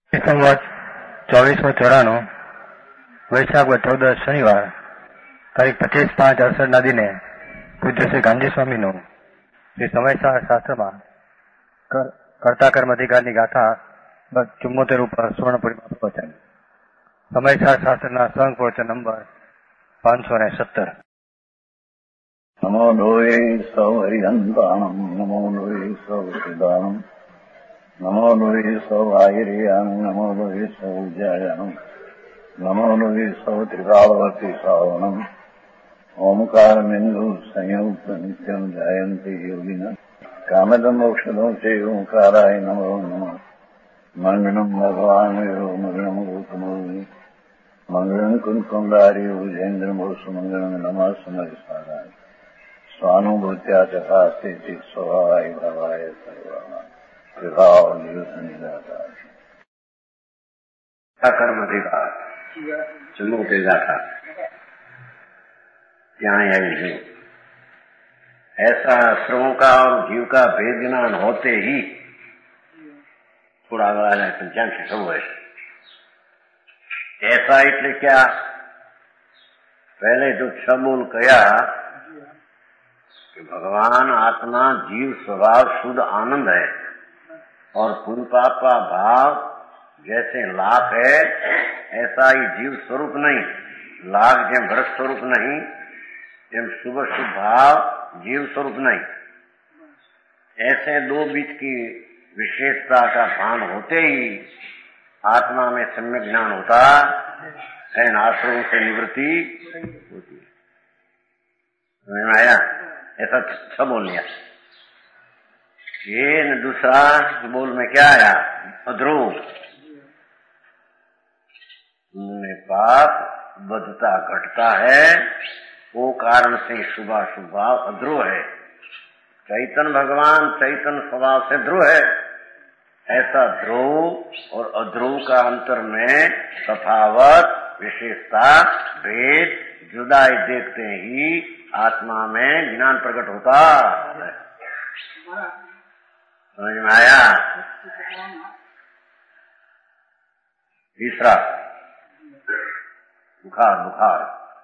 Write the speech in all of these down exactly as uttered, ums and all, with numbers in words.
સંવત ચોવીસો ચોરાણું વૈશાખ ચૌદસ શનિવાર તારીખ પચીસ પાંચ અડસઠના દિને પૂજ્ય શ્રી ગાંધી સ્વામીનું શ્રી સમયસાર શાસ્ત્રમાં કર્તા કર્મ અધિકારની ગાથા ચુમ્મોતેર ઉપર સુવર્ણપુરીમાં પ્રવચન. સમયસાર શાસ્ત્રના સંઘ પ્રવચન નંબર પાંચસો ને સત્તર. નમો લોહે સૌ હરિહંતાણમ નમો લોહે સૌ સિદ્ધાણમ નમો લોહે સૌ આયર્યાણમ નમો લોહે સૌ ઉજ્જાયાણમ નમો લોહે સૌ ત્રિકાળવતી શ્રાવણમ ઓમકાર બિંદુ સંયુક્ત નિત્યમ જાયંતિ યોગિના કામદમ મોક્ષદો છે ઓંકારાય નમો નમઃ. મંગળમ ભગવાન મંગળમ ગૌતમોની મંગળમ કુંકુંડારી ઉજેન્દ્રમો સુમંગળમ નમઃ સમયસારાય સ્વાનુભૂત્યા ચકાસ્તે સ્વભાવાય ભાવાય સર્વા વિભાવ નિદાતા કર્મ અધિકાર જમ્મુ के गाथा यहाँ आई है. ऐसा श्रमों का और जीव का भेद ज्ञान होते ही थोड़ा अगला पंचांग से सब है. ऐसा એટલે क्या पहले जो छबोल कया कि भगवान आत्मा जीव स्वभाव शुद्ध आनंद है और पुण्य पाप का भाव जैसे लाख है ऐसा ही जीव स्वरूप नहीं. लाख જેમ ભરત स्वरूप नहीं જેમ शुभ शुभ भाव जीव स्वरूप नहीं. ऐसे दो बीच की विशेषता का भान होते ही आत्मा में सम्यक ज्ञान होता है, आश्रम से निवृत्ति होती है. समझ में आया? ऐसा सब बोल लिया. ये न दूसरा बोल में क्या आया? अध्रुव में पाप बदता घटता है, वो कारण से शुभ शुभ अध्रुव है. चैतन्य भगवान चैतन्य स्वभाव से ध्रुव है. ऐसा ध्रुव और अध्रुव का अंतर में तफावत विशेषता भेद जुदाई देखते ही आत्मा में ज्ञान प्रकट होता है. समझ में आया? तीसरा बुखार बुखार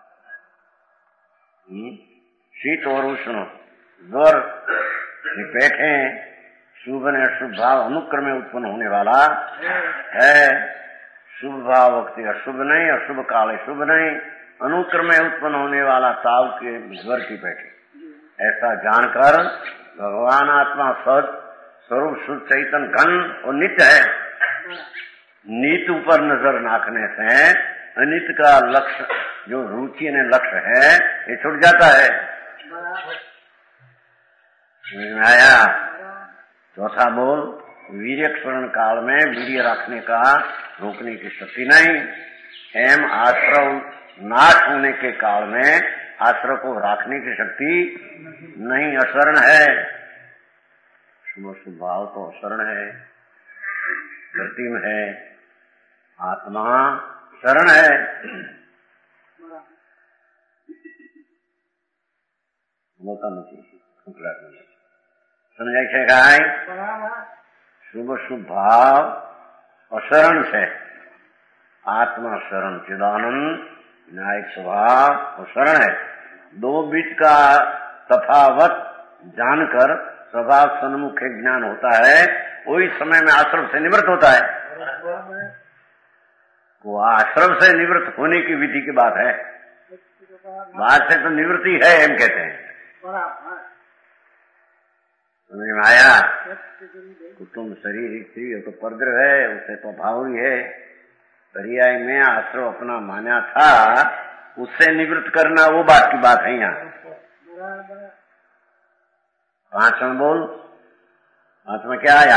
शीत और उष्ण ज्वर बैठे शुभ ने अशुभ भाव अनुक्रम में उत्पन्न होने वाला है. शुभ भाव वक्त अशुभ नहीं, अशुभ काल शुभ नहीं, अनुक्रम में उत्पन्न होने वाला ताव के ज्वर की बैठे. ऐसा जानकर भगवान आत्मा सद स्वरूप शुद्ध चैतन्य घन और नित्य है. नित्य ऊपर नजर नाखने से अनित्य का लक्ष्य जो रुचि ने लक्ष्य है ये छूट जाता है. समझ में आया? चौथा बोल वीर्य क्षरण काल में वीर्य रखने का रोकने की शक्ति नहीं. एम आश्रव नाश होने के काल में आश्रव को रखने की शक्ति नहीं. अशरण है. शुभ शुभ भाव तो अशरण है, कृत्रिम है. आत्मा शरण है. સમજાય છે કાંઈ? શુભ શુભ ભાવ અશરણ છે. आत्मा शरण चिदानंद विनायक स्वभाव और शरण है. दो बीच का तफावत जानकर स्वभाव सन्मुख ज्ञान होता है. वही समय में आश्रम से निवृत्त होता है. वो आश्रम से निवृत्त होने की विधि की बात है. बाहर से तो निवृत्ति है हम कहते हैं. समझ में आया? कुटुंब शरीर स्त्री तो परद्रव है, उसे तो भाव ही है. पर्याय में आश्रम अपना माना था, उससे निवृत्त करना वो बात की बात है. यहाँ पांचवा बोल पांचवा क्या आया?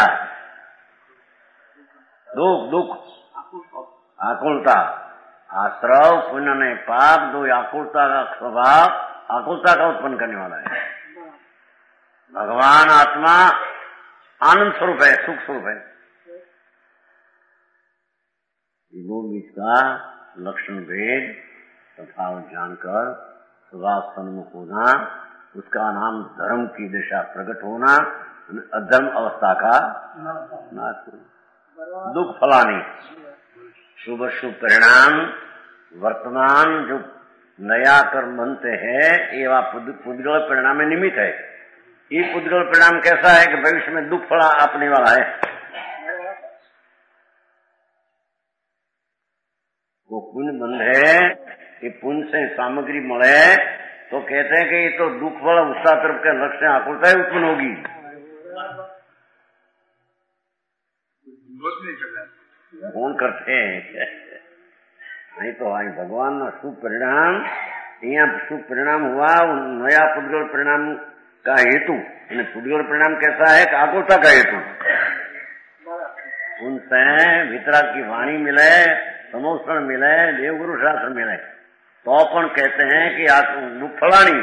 दुख दुख आकुलता. आश्रव पुण्य ने पाप दो आकुलता का स्वभाव आकुलता का उत्पन्न करने वाला है. भगवान आत्मा आनंद स्वरूप है, सुख स्वरूप है. दो बीच का लक्षण भेद तथा जानकर स्वभाव सन्मुख होना, उसका नाम धर्म की दिशा प्रकट होना, अधर्म अवस्था का नाश होना. दुख फलानी। शुभ अशुभ परिणाम वर्तमान जो नया कर्म बनते हैं ये वह पुद्गल परिणाम में निमित्त है। ये पुद्गल परिणाम कैसा है कि भविष्य में दुख फला अपने वाला है। वो पुण्य बंध है कि पुण्य से सामग्री मिले तो कहते हैं कि ये तो दुख फल उत्साह तरफ के लक्ष्य आकुलता ही उत्पन्न होगी। कौन करते हैं नहीं तो आई भगवान ना शुभ परिणाम यहाँ शुभ परिणाम हुआ नया पुद्गल परिणाम का हेतु। पुद्गल परिणाम कैसा है कि आकुलता का हेतु। उनसे वितराग की वाणी मिले समोषण मिले देवगुरु शास्त्र मिले तो अपन कहते हैं कि दुख फलानी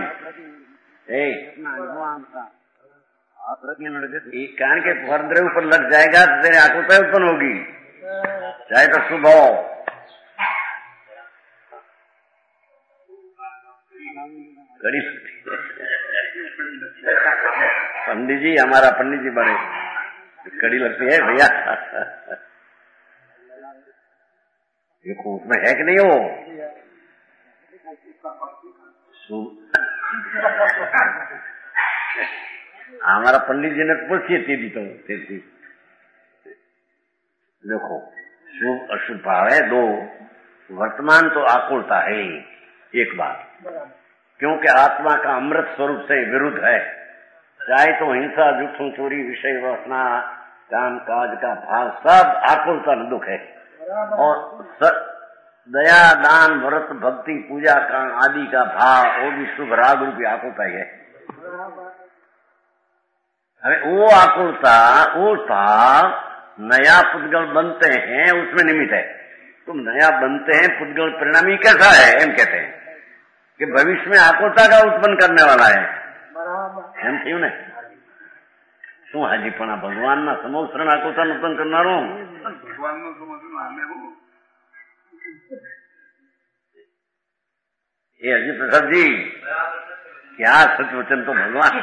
कान के फर्दरे ऊपर लग जाएगा तो तेरे आकुलता उत्पन्न होगी चाहे तो शुभ हो। कड़ी पंडित जी हमारा पंडित जी बड़े कड़ी लगती है भैया। देखो उसमें है कि नहीं हो हमारा पंडित जी ने पूछी थी तो थी। देखो शुभ अशुभ भाव है दो। वर्तमान तो आकुलता है एक बात क्योंकि आत्मा का अमृत स्वरूप से विरुद्ध है। चाहे तो हिंसा जुठू चोरी विषय वासना काम काज का भाव सब आकुलता दुख है। और दया दान व्रत भक्ति पूजा कांड आदि का भाव वो भी शुभ राग रूपी आकुलता ही है। अरे वो आकुलता वो भाव नया पुद्गल बनते हैं उसमें निमित्त है। तुम नया बनते हैं पुद्गल परिणामी कैसा है एम कहते हैं कि भविष्य में आकुलता का उत्पन्न करने वाला है। एम थी ने शू हाजीपणा भगवान ना समोसरण आकुलता उत्पन्न करनारो भगवान नो समोसरण ये अजी प्रसाद जी क्या सच वचन तो भगवान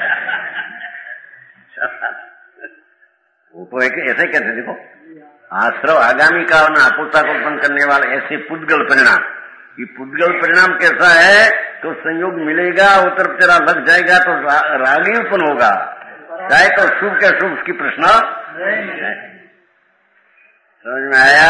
वो तो एक ऐसे कहते देखो आश्रव आगामी का आकुलता को उत्पन्न करने वाले ऐसे पुद्गल परिणाम। ये पुद्गल परिणाम कैसा है तो संयोग मिलेगा वो तरफ तेरा लग जाएगा तो रा, राग ही उत्पन्न होगा चाहे तो शुभ के शुभ उसकी प्रश्न समझ में आया।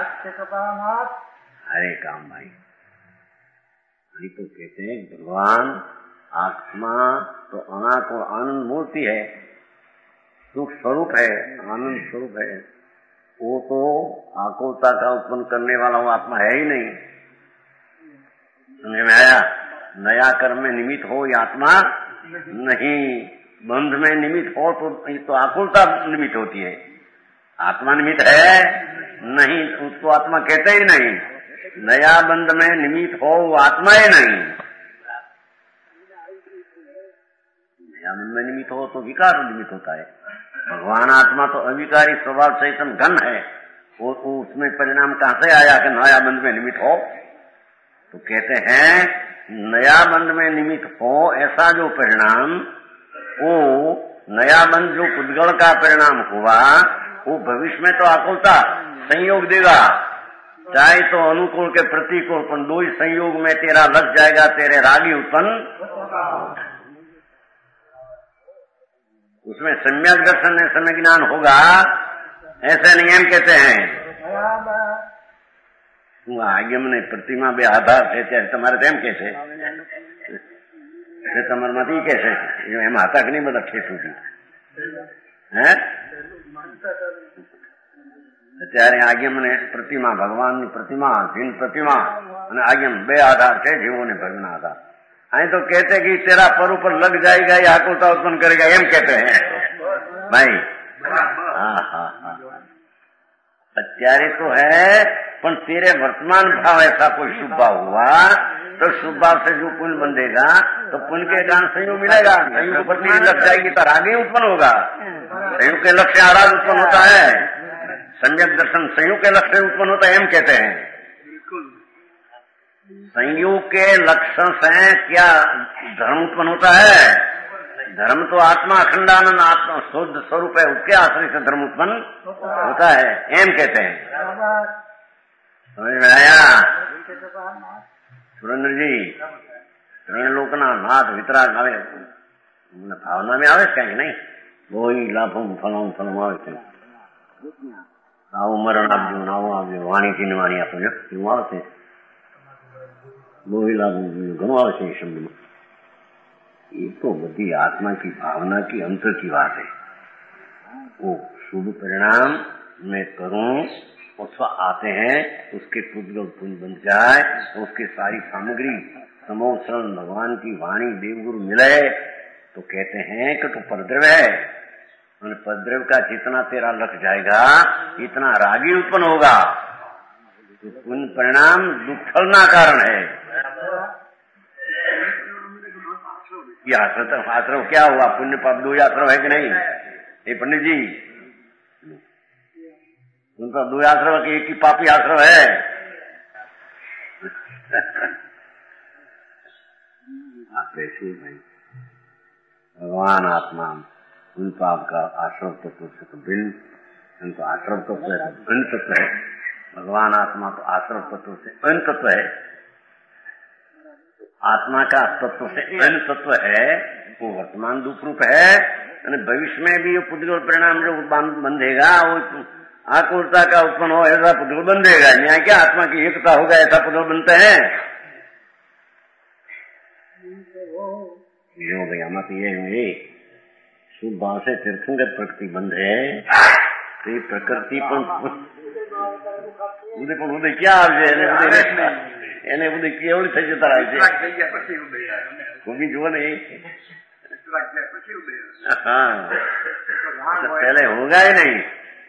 हरे काम भाई ये तो कहते हैं भगवान आत्मा तो अनाथ और आनंद मूर्ति है सुख स्वरूप है आनंद स्वरूप है। वो तो आकुलता का उत्पन्न करने वाला वो आत्मा है ही नहीं। समझ में आया। नया कर्म में निमित्त हो ये आत्मा नहीं। बंध में निमित्त हो तो तो आकुलता निमित्त होती है। आत्मा निमित्त है नहीं उसको आत्मा कहते ही नहीं। नया बंध में निमित्त हो वो आत्मा ही नहीं। नया बंध में निमित्त हो तो विकार निमित्त होता है। भगवान आत्मा तो अविकारी स्वभाव चैतन्य घन है वो उसमें परिणाम कहां से आया कि नया बंध में निमित्त हो। तो कहते हैं नया बंध में निमित्त हो ऐसा जो परिणाम वो नया बंध जो पुद्गल का परिणाम हुआ वो भविष्य में तो आकुलता संयोग देगा चाहे तो अनुकूल के प्रतिकूल पर दो ही संयोग में तेरा लग जाएगा तेरे रागी उत्पन्न उसमें सम्यक दर्शन में समय ज्ञान होगा ऐसे नियम कहते हैं। आगे मैंने प्रतिमा बे आधार है त्यारे तमारे तेम कैसे तमर मत कैसे एम आता कि नहीं बता ठेठू की है त्यारे आगे मैंने प्रतिमा भगवान प्रतिमा जिन प्रतिमा आगे बे आधार थे जीवों ने भगवान आधार आई तो कहते कि तेरा पर ऊपर लग जाएगा या आकुलता उत्पन्न करेगा एम कहते हैं भाई। हाँ हाँ हाँ अत्यारे तो है पर तेरे वर्तमान भाव ऐसा कोई शुभ भाव हुआ तो शुभ भाव से जो पुण्य बंधेगा तो पुण्य के कारण संयोग मिलेगा। संयोग पर लग जाएगी तो आगे उत्पन्न होगा। संयोग के लक्ष्य आराध उत्पन्न होता है। सम्यक दर्शन संयोग के लक्ष्य उत्पन्न होता है एम कहते हैं। संयोग के लक्षण से क्या धर्म उत्पन्न होता है धर्म तो आत्मा अखंडानंद आत्मा शुद्ध स्वरूप है, उसके आश्रय से धर्म उत्पन्न होता है, एम कहते हैं। समझ में आया सुरेंद्र जी? ત્રણ લોકના નાથ વિતરાગ આવે ભાવના में આવે કઈ નહીં, બહુ લાભો ફલાણું ફલાણું આવે છે, આવું મરણ આપજો આવું આપજો, વાણી થી વાણી આપો એવું આવે છે, બહુ લાભ ઘણું આવે છે એ શબ્દમાં। ये तो बड़ी आत्मा की भावना की अंतर की बात है। वो शुभ परिणाम मैं करूं अथवा आते हैं, उसके पुद्गल पुण्य बन जाए तो उसकी सारी सामग्री समोह शरण भगवान की वाणी देवगुरु मिले तो कहते हैं कि तो परद्रव्य है, और परद्रव्य का जितना तेरा लग जाएगा इतना रागी उत्पन्न होगा। तो पुण्य परिणाम दुखलना कारण है। ये आश्रम आश्रम क्या हुआ? पुण्य पाप दो आश्रम है कि नहीं? ये पंडित जी उनका दो आश्रम है कि एक ही पापी आश्रम है? कैसे भाई भगवान आत्मा उन पाप का आश्रम तत्व से तो भिन्न, उनको आश्रम तत्व है तो भिन्न तत्व है, भगवान आत्मा तो आश्रम तत्व से भिन्न तत्व है। आत्मा का तत्व से अन्य तत्व है वो वर्तमान दुख रूप है, भविष्य में भी वो पुद्गल परिणाम जो बंधेगा वो आकुलता का उत्पन्न हो ऐसा पुद्गल बंधेगा। न्याय क्या आत्मा की एकता होगा ऐसा पुद्गल बनते हैं। यो भैया मत ये हुए शुभ से तीर्थंगत प्रकृति बंध है तो प्रकृति पर क्या એને બધું કેવડી થઈ જતા રહે છે, થઈ ગયા પછી કોઈ જુઓ नहीं हाँ पहले होगा ही नहीं।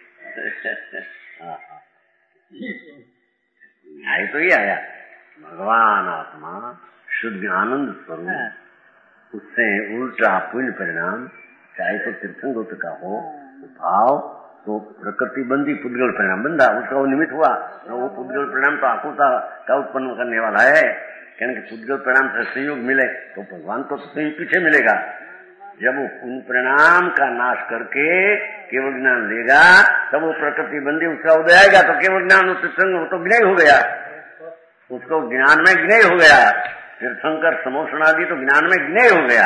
आई तो ही आया भगवान आत्मा शुद्ध आनंद स्वरूप, उससे उल्टा पुण्य परिणाम चाहे तो तीर्थंगत का हो भाव तो प्रकृति बंदी पुद्गल परिणाम बंधा, उसका वो निमित्त हुआ तो वो पुद्गल परिणाम तो आकुलता का उत्पन्न करने वाला है। क्योंकि पुद्गल परिणाम से संयोग मिले तो भगवान को संयोग पीछे मिलेगा। जब वो उन परिणाम का नाश करके केवल ज्ञान लेगा तब वो प्रकृति बंदी उसका उदय आएगा तो केवल ज्ञान सत्संग वो तो विनय हो गया, उसको ज्ञान में विनय हो गया। तीर्थंकर समोषण आदि तो ज्ञान में विनय हो गया।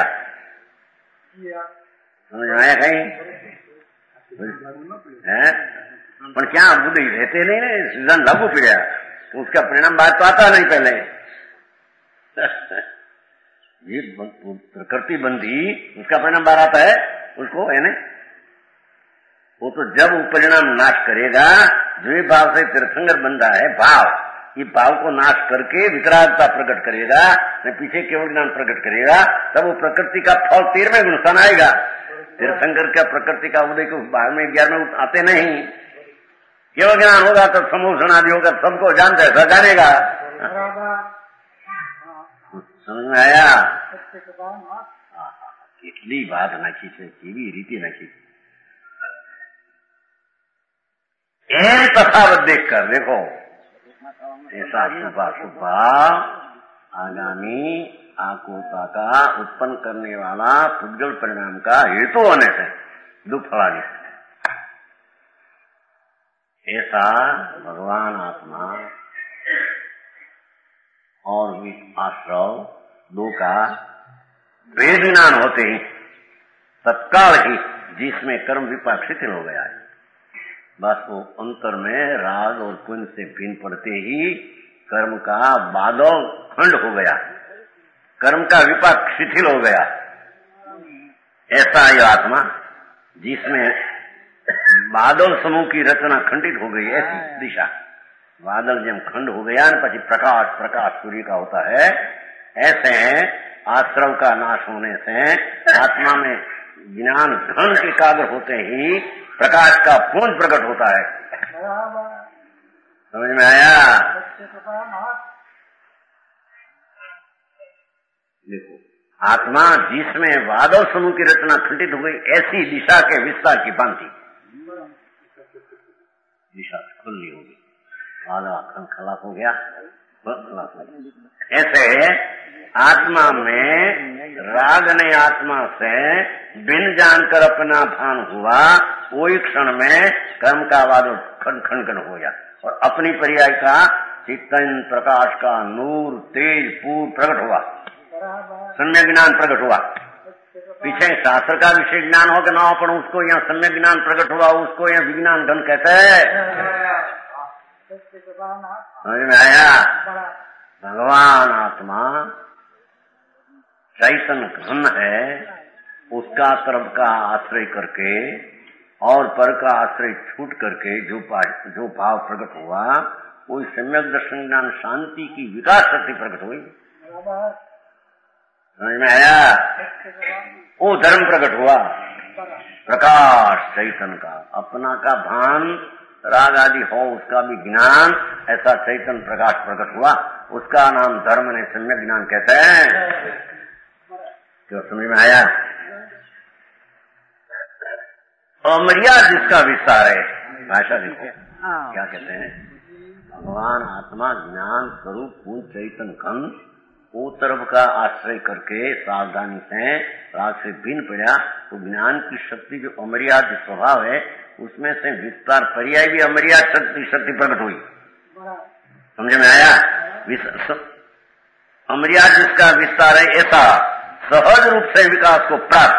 समझ में आया कहीं है? पर क्या बुद्धि रहते नहीं सीजन लागू पड़ा तो उसका परिणाम बात तो आता नहीं पहले। ये प्रकृति बंदी उसका परिणाम बाहर आता है उसको है ना, वो तो जब वो परिणाम नाश करेगा जो भाव से तीर्थंकर बंदा है भाव, ये भाव को नाश करके वितरागता प्रकट करेगा, पीछे केवल ज्ञान प्रकट करेगा, तब वो प्रकृति का फल तेरहवें गुणस्थान आएगा। तीर्थंकर का प्रकृति का उदय को बारहवें ग्यारहवें आते नहीं, केवल ज्ञान होगा तो समोषण आदि होगा, सबको जानता है सब जानेगा। समझ में आया? કેટલી વાત નાખી છે, કેવી રીતે નાખી છે એ તફાવત देखकर देखो ऐसा शुभा शुभा आगामी आकुलता का उत्पन्न करने वाला पुद्गल परिणाम का हेतु होने से दुख फलानी ऐसा भगवान आत्मा और आश्रव दो का वेद ज्ञान होते ही तत्काल ही जिसमें कर्म विपाक शिथिल हो गया है, बस वो अंतर में राग और पुण्य से भिन्न पड़ते ही कर्म का बादल खंड हो गया, कर्म का विपाक शिथिल हो गया। ऐसा ही आत्मा जिसमें बादल समूह की रचना खंडित हो गई, ऐसी दिशा बादल जब खंड हो गया न पची प्रकाश प्रकाश सूर्य का होता है, ऐसे आश्रव का नाश होने से आत्मा में ज्ञान घन के कागर होते ही प्रकाश का पूर्ण प्रकट होता है। समझ में आया? देखो आत्मा जिसमें बादल समूह की रचना खंडित हो गई, ऐसी दिशा के विस्तार की भांति दिशा खुली होगी, बादल खन खलास हो गया ऐसे आत्मा में राग ने आत्मा से बिन जानकर अपना भान हुआ, वही क्षण में कर्म का वादन खंड खंड खंड हो गया और अपनी पर्याय का चैतन्य प्रकाश का नूर तेज पूर्ण प्रकट हुआ, सम्यक ज्ञान प्रकट हुआ। पीछे शास्त्र का विशेष ज्ञान हो कि ना हो, पर उसको यहाँ सम्यक ज्ञान प्रकट हुआ, उसको यहाँ विज्ञान घन कहते हैं। समझ में आया? भगवान आत्मा चैतन्य घन है, उसका तरफ का आश्रय करके और पर का आश्रय छूट करके जो जो भाव प्रकट हुआ, वो सम्यक दर्शन ज्ञान शांति की विकास शक्ति प्रकट हुई। समझ में आया? वो धर्म प्रकट हुआ, प्रकाश चैतन्य का, अपना का भान राग आदि हो उसका भी ज्ञान, ऐसा चैतन्य प्रकाश प्रकट हुआ, उसका नाम धर्म ने सम्यक ज्ञान कहते हैं। क्यों समझ में आया? अमर्याद जिसका विस्तार है, भाषा देखो क्या कहते हैं, भगवान आत्मा ज्ञान स्वरूप पूर्ण चैतन्य घन, वो तरफ का आश्रय करके सावधानी से राग से भिन्न पड़ा, तो ज्ञान की शक्ति जो अमर्याद स्वभाव है, उसमें से विस्तार पर्याय भी अमर्याद शक्ति शक्ति प्रकट हुई। समझ में आया? अमर्याद जिसका विस्तार है, ऐसा सहज रूप से विकास को प्राप्त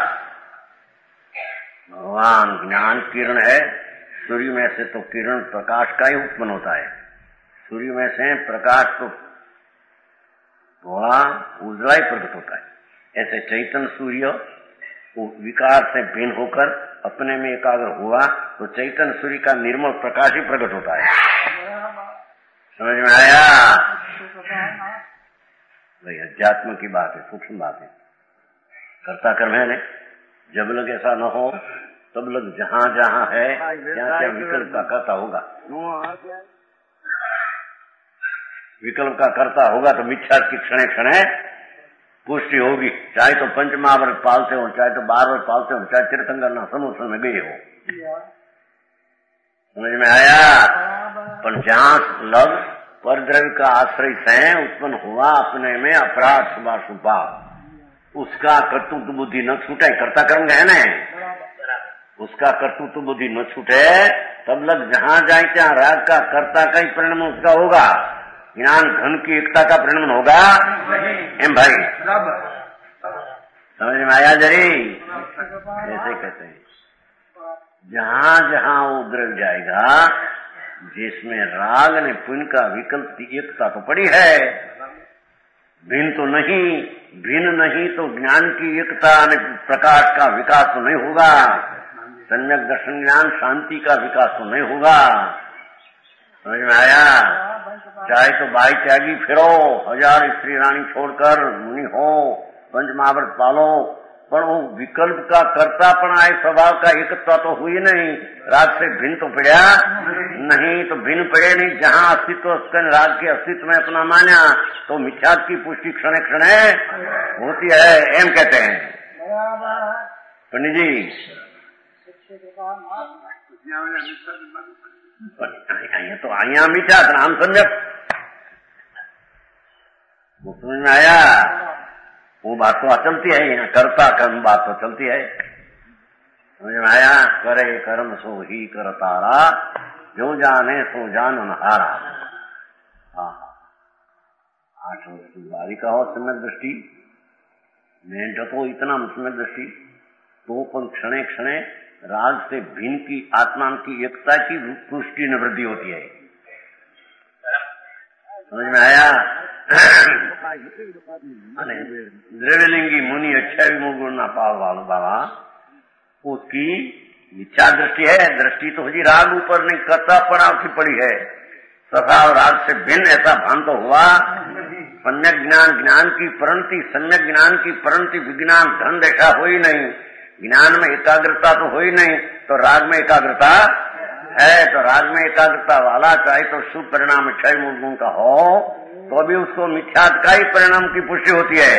भगवान ज्ञान किरण है। सूर्य में से तो किरण प्रकाश का ही उत्पन्न होता है, सूर्य में से प्रकाश तो थोड़ा उजला ही प्रकट होता है। ऐसे चैतन्य सूर्य विकार से भिन्न होकर अपने में एकाग्र हुआ तो चैतन्य सूर्य का निर्मल प्रकाश ही प्रकट होता है। समझ में आया? भाई अध्यात्म की बात है, सूक्ष्म बात है। कर्ता कर्म है ने, जब लग ऐसा न हो तब लग जहां जहां है क्या क्या विकल्प का कर्ता होगा, विकल्प का कर्ता होगा तो मिथ्या की क्षणे क्षणे पुष्टि होगी, चाहे तो पंच महावर्त पालते हो, चाहे तो बार वर्ष पालते हो, चाहे तीर्थंकर ना समुद्र में गए हो। समझ में आया? पर जहां लग पर द्रव्य का आश्रय से उत्पन्न हुआ अपने में अपराध शुभा शुभा, उसका कर्तृत्व बुद्धि न छूटे, कर्ता कर्म है न, उसका कर्तृत्व बुद्धि न छूटे, तब लग जहां जाए क्या राग का कर्ता का ही परिणाम उसका होगा, ज्ञान घन की एकता का परिणाम होगा। एम भाई समझ में आया? जरी ऐसे कहते हैं, जहां जहां वो द्रव्य जाएगा जिसमें राग ने पुण्य का विकल्प की एकता तो पड़ी है, भिन्न तो नहीं, भिन्न नहीं तो ज्ञान की एकता ने प्रकाश का विकास तो नहीं होगा, सम्यक दर्शन ज्ञान शांति का विकास तो नहीं होगा। समझ में आया? चाहे तो भाई त्यागी फिरो, हजार स्त्री रानी छोड़कर मुनि हो, पंच महाव्रत पालो, पर वो विकल्प का कर्तापन आए स्वभाव का एकता तो हुई नहीं, राग से भिन्न तो पड़ा नहीं, तो भिन्न पड़े नहीं, जहां अस्तित्व राग के अस्तित्व में अपना माना तो मिथ्यात्व की पुष्टि क्षण क्षण होती है। एम कहते हैं पंडित जी। तो आया मीठा नाम सम्यक समझ में आया? वो बात तो चलती है, यहाँ कर्ता कर्म बात तो चलती है। समझ में आया? करे कर्म सो ही कर तारा, जो जाने सो जान हारा। हाँ, आठ वर्ष की बारी का हो सम्यक दृष्टि, मेंढ तो इतना सम्यक दृष्टि, तो पण क्षणे क्षणे राग से भिन्न की आत्मा की एकता की पुष्टि निवृत्ति होती है। समझ में आया? द्रव्यलिंगी मुनि अच्छा गुण ना पाव वालो बाबा, उसकी इच्छा दृष्टि है, दृष्टि तो जी राग ऊपर नहीं करता पड़ा की पड़ी है, सदा और राग से भिन्न ऐसा भान तो हुआ। सम्यक ज्ञान ज्ञान की परिणति, सम्यक ज्ञान की परिणति विज्ञान धन देखा हो ही नहीं, ज्ञान में एकाग्रता तो हो ही नहीं, तो राग में एकाग्रता है, तो राग में एकाग्रता वाला चाहे तो शुभ परिणाम क्षय मूल गुण का हो तो भी उसको मिथ्यात का ही परिणाम की पुष्टि होती है।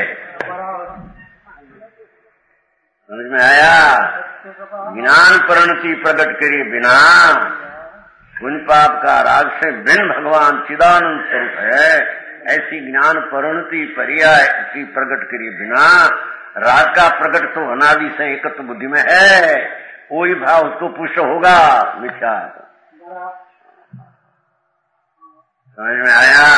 समझ में आया? ज्ञान परिणति प्रकट करे बिना पुण्य पाप का राग से भिन्न भगवान चिदानंद स्वरूप है, ऐसी ज्ञान परिणति पर्याय की प्रकट करिए बिना राग का प्रकट तो अनादि से एकत्व बुद्धि में है, कोई भाव उसको पुष्ट होगा मिथ्या। समझ में आया?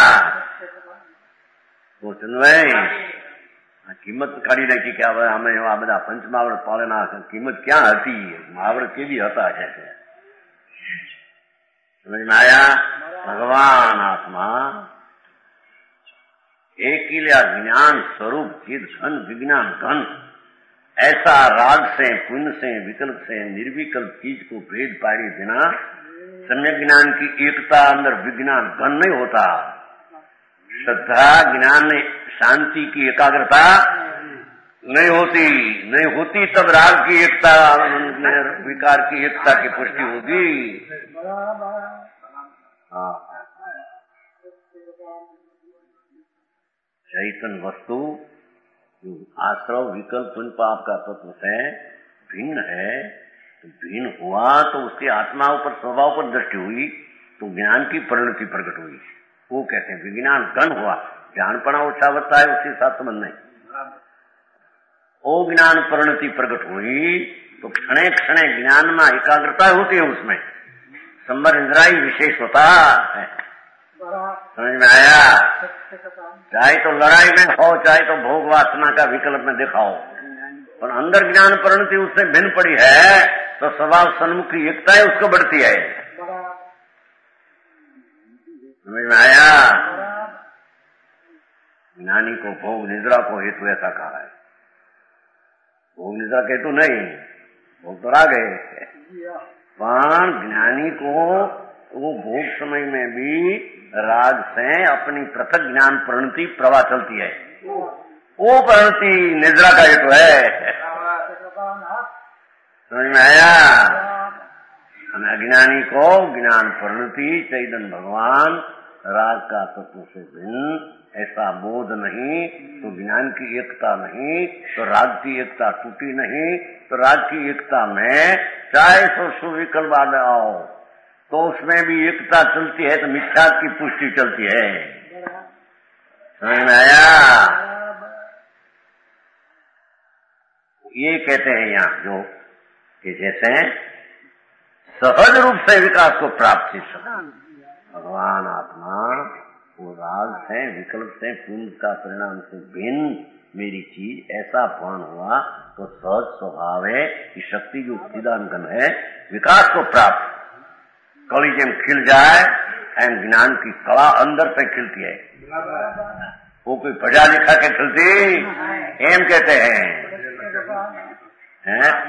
वो सुन भाई કિંમત કાઢી નાખી કે હવે અમે આ બધા પંચ મહાવૃત પાલના કિંમત ક્યાં હતી, મહાવૃત કેવી હતા છે। સમજ में आया? भगवान आत्मा एक ही लिया ज्ञान स्वरूप चिद घन विज्ञान घन, ऐसा राग से पुण्य से विकल्प से निर्विकल्प चीज को भेद पाड़े बिना सम्यक ज्ञान की एकता अंदर विज्ञान घन नहीं होता। श्रद्धा ज्ञान में शांति की एकाग्रता नहीं होती, नहीं होती तब राग की एकता विकार की एकता की पुष्टि होगी। हाँ, चैतन्य वस्तु आश्रव विकल्प पुण्य पाप का तत्व से भिन्न है, तो भिन्न हुआ तो उसकी आत्मा ऊपर स्वभाव पर दृष्टि हुई तो ज्ञान की परिणति प्रकट हुई। वो कहते हैं विज्ञान घन हुआ, ज्ञानपना उठा बता है उसके साथ संबंध नहीं। वो ज्ञान परिणति प्रकट हुई तो क्षणे क्षणे ज्ञान में एकाग्रता होती है, उसमें संबर इंद्राई विशेष होता है। समझ में आया? चाहे तो लड़ाई में हो, चाहे तो भोग वासना का विकल्प में दिखाओ, पर अंदर ज्ञान परिणति उससे भिन्न पड़ी है तो स्वभाव सन्मुख की एकता है उसको बढ़ती है। समझ में आया? ज्ञानी को भोग निद्रा को हेतु ऐसा कहा है, भोग निद्रा के हेतु नहीं, भोग तो राग है, पर ज्ञानी को वो भोग समय में भी राग से अपनी पृथक ज्ञान परिणति प्रवाह चलती है, वो परिणति निद्रा का हेतु है। समझ में आया? अज्ञानी को ज्ञान परिणति चैतन्य भगवान राग का तत्व से भिन्न ऐसा बोध नहीं तो ज्ञान की एकता नहीं, तो राग की एकता टूटी नहीं, तो राग की एकता में चाहे सो सुविकल्प आओ तो उसमें भी एकता चलती है, तो मिथ्या की पुष्टि चलती है। समझ में आया? ये कहते हैं यहाँ जो कि जैसे सहज रूप से विकास को प्राप्त थी भगवान आत्मा, वो राग से विकल्प से पुण्य का परिणाम से भिन्न मेरी चीज ऐसा भान हुआ तो सहज स्वभाव है कि शक्ति जो चिदानघन है विकास को प्राप्त कली जेम खिल जाए एम ज्ञान की कला अंदर से खिलती है, वो कोई पढ़ा लिखा के खिलती एम कहते हैं, हैं?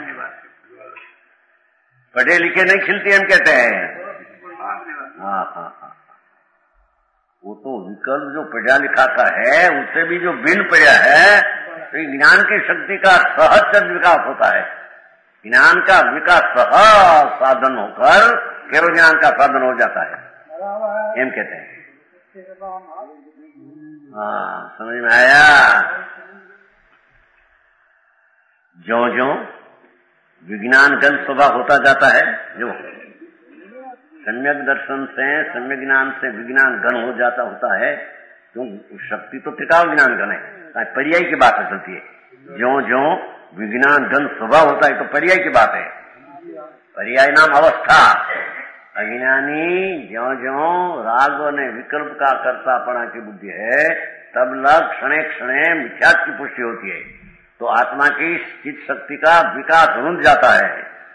पढ़े लिखे नहीं खिलती एम कहते हैं। हाँ हाँ हाँ, वो तो विकल्प जो पढ़ा लिखा का है उससे भी जो भिन्न पड़ा है तो ज्ञान की शक्ति का सहज विकास होता है। ज्ञान का विकास सहज साधन होकर केवल ज्ञान का साधन हो जाता है, एम कहते हैं। हाँ, समझ में आया? ज्यो ज्यो विज्ञान गण स्वभाव होता जाता है, जो सम्यक दर्शन से सम्यक ज्ञान से विज्ञान घन हो जाता होता है, तो शक्ति तो टिकाऊ ज्ञान घन है, पर्याय की बात चलती है। ज्यो ज्यो विज्ञान घन स्वभाव होता है तो पर्याय की बात है, पर्याय नाम अवस्था। अज्ञानी ज्यो ज्यो राग ने विकल्प का कर्तापना की बुद्धि है तब लग क्षणे क्षणे मिथ्या की पुष्टि होती है, तो आत्मा की चित्त शक्ति का विकास रुंध जाता है।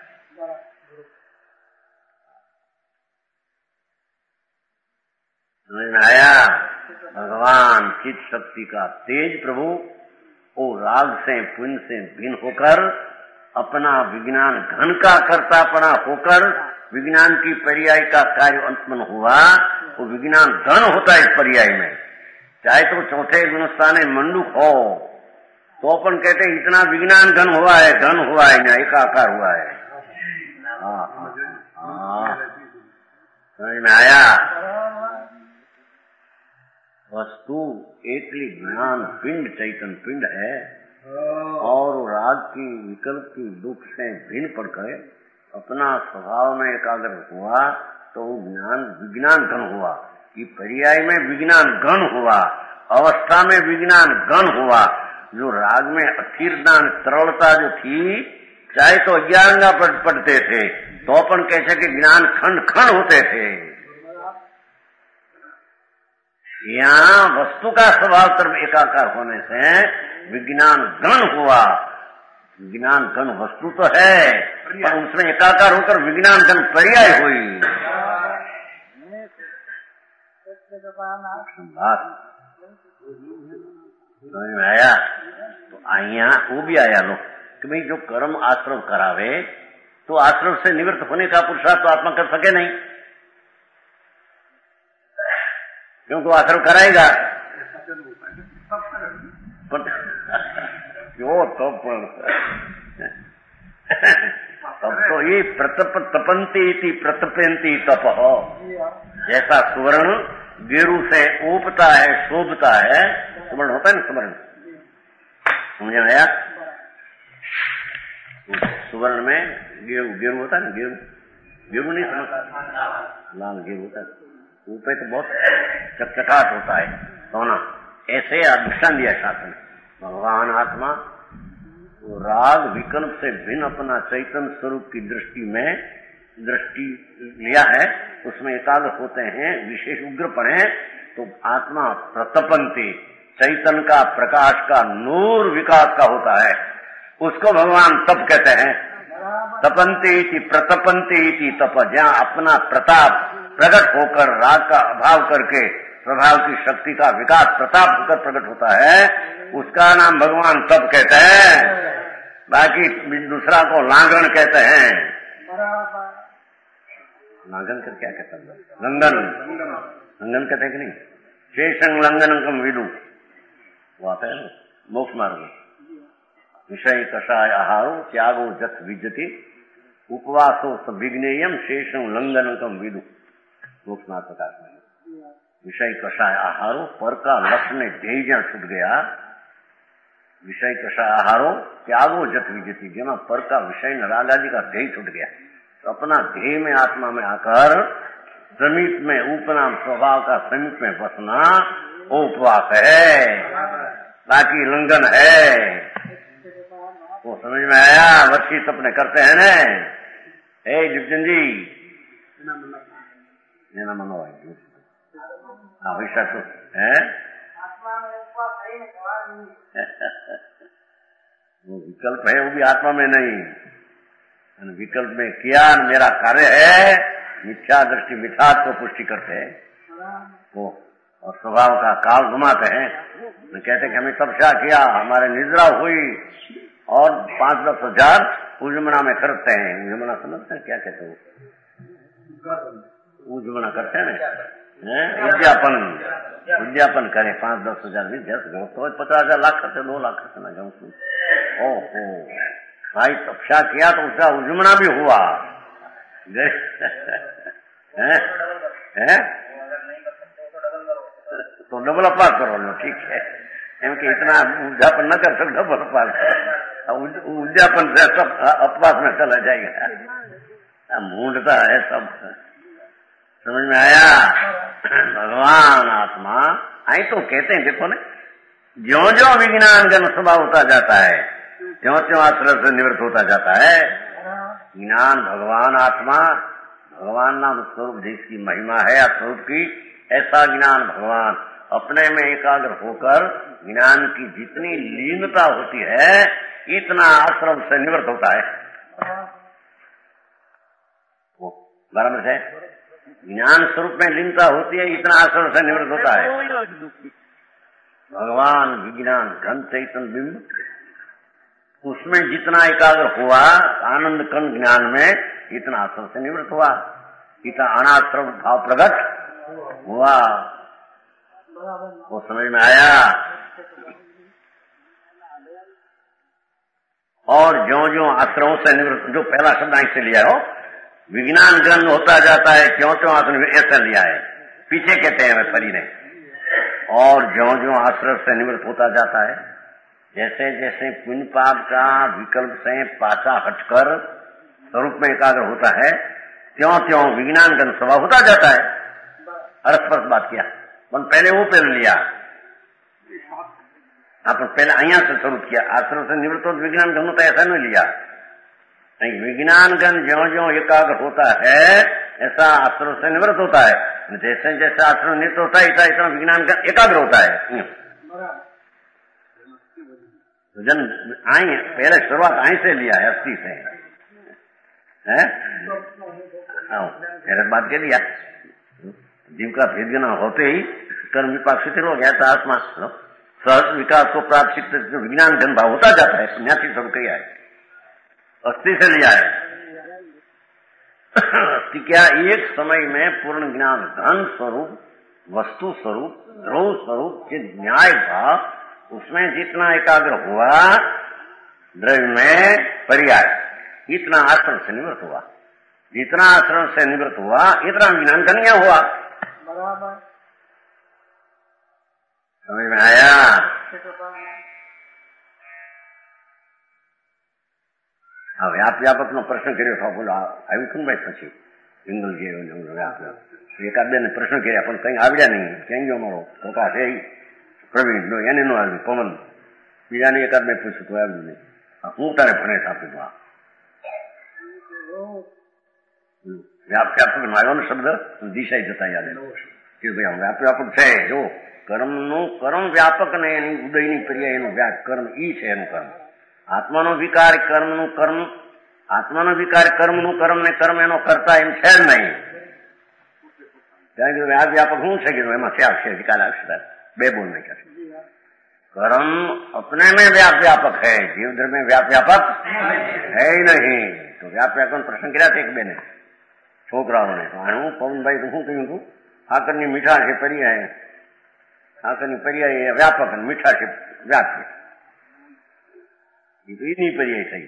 समझ में आया? भगवान चित्त शक्ति का तेज प्रभु वो राग से पुण्य से भिन्न होकर अपना विज्ञान घन का कर्तापना होकर विज्ञान की पर्याय का कार्य उत्पन्न हुआ, वो विज्ञान घन होता है इस पर्याय में। चाहे तो चौथे गुणस्थाने मंडूक हो तो अपन कहते हैं इतना विज्ञान घन हुआ है, घन हुआ है, ना एकाकार हुआ है। हाँ हाँ, समझ में आया? वस्तु एकली ज्ञान पिंड चैतन्य पिंड है और राग की विकल्प की दुख से भिन्न पड़कर अपना स्वभाव में एकाग्र हुआ तो वो ज्ञान विज्ञान घन हुआ। कि पर्याय में विज्ञान घन हुआ, अवस्था में विज्ञान घन हुआ। जो राग में अथिरता तरलता जो थी, चाहे तो अज्ञानगा पढ़ते थे तो अपन कैसे कि ज्ञान खंड खंड होते थे। यहाँ वस्तु का स्वभाव तरफ एकाकार होने से विज्ञान घन हुआ। विज्ञान घन वस्तु तो है, पर उसमें एकाकार होकर विज्ञान घन पर्याय हुई। बात समझ में आया? तो आइया वो भी आया लो कि भाई जो कर्म आश्रव करावे तो आश्रव से निवृत्त होने का पुरुषार्थ तो आत्मा कर सके नहीं, क्योंकि आश्रव कराएगा क्यों? तो तब तो ये प्रतप तपंती थी प्रतपंती तप हो। जैसा सुवर्ण गेरू से ऊपता है, शोभता है, सुवर्ण होता है ना, सुवर्ण समझ में आया? सुवर्ण में गेरू गेरू होता है ना, गेरू गेरू नहीं समझता, लाल गेरू होता है, ऊपर तो बहुत चकचकाट होता है सोना। ऐसे अधिष्ठान दिया शास्त्र ने। भगवान आत्मा तो राग विकल्प से भिन्न अपना चैतन्य स्वरूप की दृष्टि में दृष्टि लिया है, उसमें एकाग्र होते हैं, विशेष उग्रपण है। तो आत्मा प्रतपंती चैतन्य का, प्रकाश का, नूर विकास का होता है, उसको भगवान तप कहते हैं। तपंती इति प्रतपंती इति तप, जहाँ अपना प्रताप प्रकट होकर राग का अभाव करके प्रभाव की शक्ति का विकास प्रताप होकर प्रकट होता है, उसका नाम भगवान तप कहते हैं। बाकी दूसरा को लांगन कहते हैं। लांगन कर क्या कहता है? लंगन, लंगन कहते हैं कि नहीं? शेषं लंगनकम विदु, वो आता है ना मोक्ष मार्ग में। विषय कषाय आहारो त्यागो जत विजति उपवासो सविघ्नेयम शेषं लंगनकम विदु, मोक्ष मार्ग प्रकाश में। विषय कषाय आहारो, पर का लक्ष्य में ध्येय जहाँ छूट गया, विषय कषाय आहारो त्यागो जत विजति, जहाँ पर का विषय नाराज आदि का ध्येय छूट गया, तो अपना ध्येय में आत्मा में आकर समीप में उपनाम स्वभाव का समीप में बसना वो उपवास है, बाकी लंघन है। वो समझ में आया? वर्षी सपने करते हैं ना, ए जिपचंद जी मेरा मनो है हमेशा तो है वो विकल्प है, वो भी आत्मा में नहीं, विकल्प में किया मेरा कार्य है, मिथ्या दृष्टि मिथ्यात्व को पुष्टि करते हैं वो, और स्वभाव का काल घुमाते हैं। तो कहते कि हमें तपस्या किया, हमारे निद्रा हुई और पांच दस हजार उजमना में करते हैं। उजमना समझते हैं क्या कहते हो? उजमना करते हैं ना, उद्यापन उद्यापन करे, पांच दस हजार विद्या तो पचास हजार लाख खर्चे, दो लाख खर्चे ना जाऊँ। ओहो भाई तपस्या किया तो उसका उजमना भी हुआ है, है? तो डबल अपास करो लो, ठीक है, क्योंकि इतना उद्यापन न कर सकते, डबल अपास करो, उद्यापन से सब अपवास में चला जाएगा। मूंढता है सब, समझ में आया? भगवान आत्मा आई तो कहते हैं, देखो ना, ज्यो ज्यो विज्ञान का स्वभाव होता जाता है, त्यों त्यों आश्रय से निवृत्त होता जाता है। ज्ञान भगवान आत्मा, भगवान नाम स्वरूप जिसकी महिमा है या स्वरूप की, ऐसा ज्ञान भगवान अपने में एकाग्र होकर ज्ञान की जितनी लीनता होती है, इतना आश्रम से निवृत्त होता है। वो बराबर है, ज्ञान स्वरूप में लीनता होती है, इतना आश्रम से निवृत्त होता है। भगवान विज्ञान घन चैतन्य बिंब, उसमें जितना एकाग्र हुआ आनंद कण ज्ञान में, इतना आश्रम से निवृत्त हुआ, इतना अनाश्रम भाव प्रकट हुआ। वो समझ में आया? और ज्यो ज्यो आश्रमों से निवृत्त, जो पहला शब्द आई से लिया हो, विज्ञान ग्रंथ होता जाता है, क्यों क्यों आश्रम ऐसा लिया है, पीछे कहते हैं परी ने। और ज्यो ज्यो आश्रय से निवृत्त होता जाता है, जैसे जैसे पुण्य पाप का विकल्प से पाछा हटकर स्वरूप में एकाग्र होता है, त्यों त्यों विज्ञान का स्वभाव होता जाता है। અરસપરસ બાત કિયા, પણ પહેલે वो पहले लिया, अपन पहले अहिया से शुरू किया, आश्रम से निवृत्त हो विज्ञान गण तो ऐसा नहीं लिया। विज्ञान गण ज्यो ज्यो एकाग्र होता है ऐसा आश्रम से निवृत्त होता है, जैसे जैसे आश्रम निवृत्त होता है ऐसा ऐसा विज्ञान गण एकाग्र होता है। जन आई पहले शुरुआत आई से लिया है, अस्थि से है, मेरे बात कह दिया। जीव का भेद ज्ञान होते ही कर्म विपाक शिथिल हो गया था, आत्मा सहज विकास को प्राप्त विज्ञान घन भाव होता जाता है, पुण्याति सब क्रिया है, अस्थि से लिया है। अस्थि क्या एक समय में पूर्ण ज्ञान घन स्वरूप, वस्तु स्वरूप, ध्रुव स्वरूप के न्याय भाव, उसमें जितना एकाग्र हुआ द्रव्य में पर्याय, इतना आश्रम से निवृत्त हुआ, जितना आश्रम से निवृत्त हुआ इतना विज्ञान कन्या हुआ। बराबर समझ में आया? हाँ, व्याप व्यापक नो प्रश्न કર્યો તો બોલો આવ્યું છું ભાઈ, પછી જંગલ જે વ્યાપ એકાદ બે ને પ્રશ્ન કર્યા પણ કઈ આવ્યા નહીં, કેમ ગયો મારો પ્રકાશ એ પ્રવીણ નો એને નો આવ્યું, પવન બીજાને એકાદ બે પૂછ્યું તો આવ્યું નહીં, હું તારે ભણે આપી દઉં। વ્યાપ વ્યાપક નો આવ્યો ને શબ્દ દિશા જતા યાદ કે ભાઈ વ્યાપ વ્યાપક છે, જો કર્મ નું કર્મ વ્યાપક ને એની ઉદયની ક્રિયા એનું વ્યાપ કર્મ ઈ છે એનું કર્મ, આત્માનો વિકાર કર્મ નું કર્મ, આત્માનો વિકાર કર્મ નું કર્મ ને કર્મ એનો કરતા એમ છે જ નહીં। ત્યાં વ્યાપ વ્યાપક શું છે કીધું, એમાં ક્યાં છે વિકાર અક્ષર બે બોલ નહીં કરે, कर्म अपने में व्याप व्यापक है, जीव धर्म में व्याप व्यापक है ही नहीं। तो व्याप व्यापक प्रश्न કર્યા था एक बेने છોકરાઓને, તો હું પવનભાઈ તો શું કહ્યું હતું, આકરની મીઠા છે પર્યાય, આકરની પર્યાય વ્યાપક અને મીઠા છે વ્યાપ્ય, એ તો એની પર્યાય થઈ।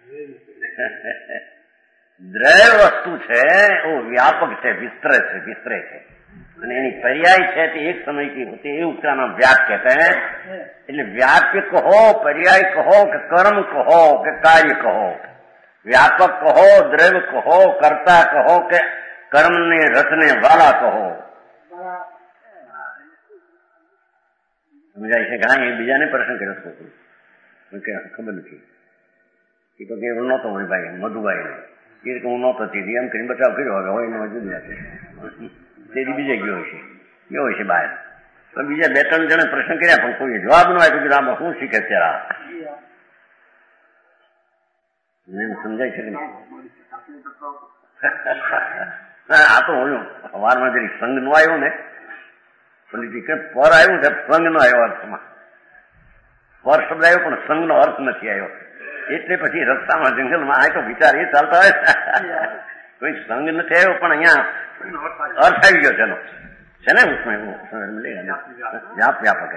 દ્રવ્ય વસ્તુ છે वो व्यापक છે, विस्तरे છે, विस्तरे છે, અને એની પર્યાય છે તે એક સમય की होती है, उसका नाम व्याप कहते हैं। એટલે વ્યાપ્ય કહો, પર્યાય કહો કે કર્મ કહો કે કાર્ય કહો, व्यापक कहो, द्रव्य कहो, कर्ता कहो के कर्म ने रचने वाला कहो, समझाय છે? ઘણા એકબીજાને પ્રશ્ન કર્યો હતો, ખબર નથી એ તો કે નહોતો હોય ભાઈ મધુભાઈ ને, એ રીતે હું નહોતો હતી એમ કરીને બચાવ કર્યો, હવે હોય ને જુદી વાત તેથી બીજે ગયો છે, ગયો છે બહાર, પણ બીજા બે ત્રણ જણે પ્રશ્ન કર્યા પણ કોઈ જવાબ ન આપ્યો કે આમાં શું શીખે ત્યારે સમજાય છે કે આ તો હું સવારમાં જરી સંગ નો આવ્યો ને, પર આવ્યું છે સંગ નો આવ્યો અર્થમાં, પર શબ્દ આવ્યો પણ સંઘ નો અર્થ નથી આવ્યો, એટલે પછી રસ્તામાં જંગલમાં આ તો વિચાર એ ચાલતા હોય કોઈ સંઘ નથી આવ્યો પણ અહીંયા અર્થ આવી ગયો તેનો છે ને, વ્યાપ વ્યાપક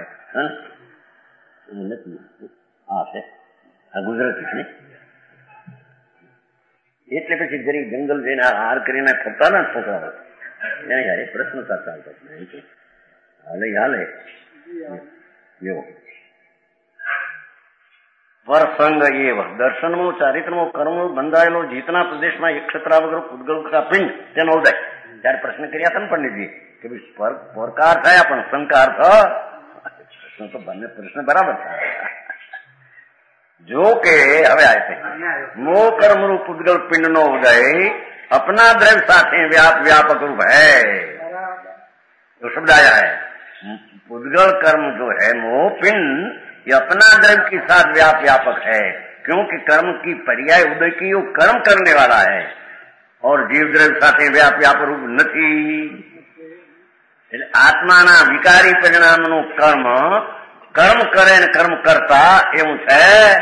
નથી આ છે આ ગુજરાતી છે। એટલે પછી જરી જંગલ જઈને હાર કરીને ફરતા ના છોકરાઓ એને યારે પ્રશ્નતા ચાલતા હાલે હાલે એવો परसंग एव दर्शन में चारित्र में कर्म बंधायेलो जीतना प्रदेश में एक क्षत्रा वगैरह पुद्गल का पिंड तेनो उदय त्यारे प्रश्न कर्या था पंडित जी कि पर पर का अर्थ है पण संग का अर्थ प्रश्न तो बने प्रश्न बराबर था जो के हवे आए थे मोह कर्म रूप पुद्गल पिंड नो उदय अपना द्रव्य साथे व्याप व्यापक रूप है, तो शब्द आया है पुद्गल कर्म जो है मोह पिंड ये अपना द्रव्य के साथ व्याप व्यापक है, क्योंकि कर्म की पर्याय उदय की वो कर्म करने वाला है और जीव द्रव्य साथे व्याप व्याप रूप નથી। એટલે આત્માના વિકારી પરિણામનું કર્મ કર્મ કરે ને કર્મ કરતા એવું છે,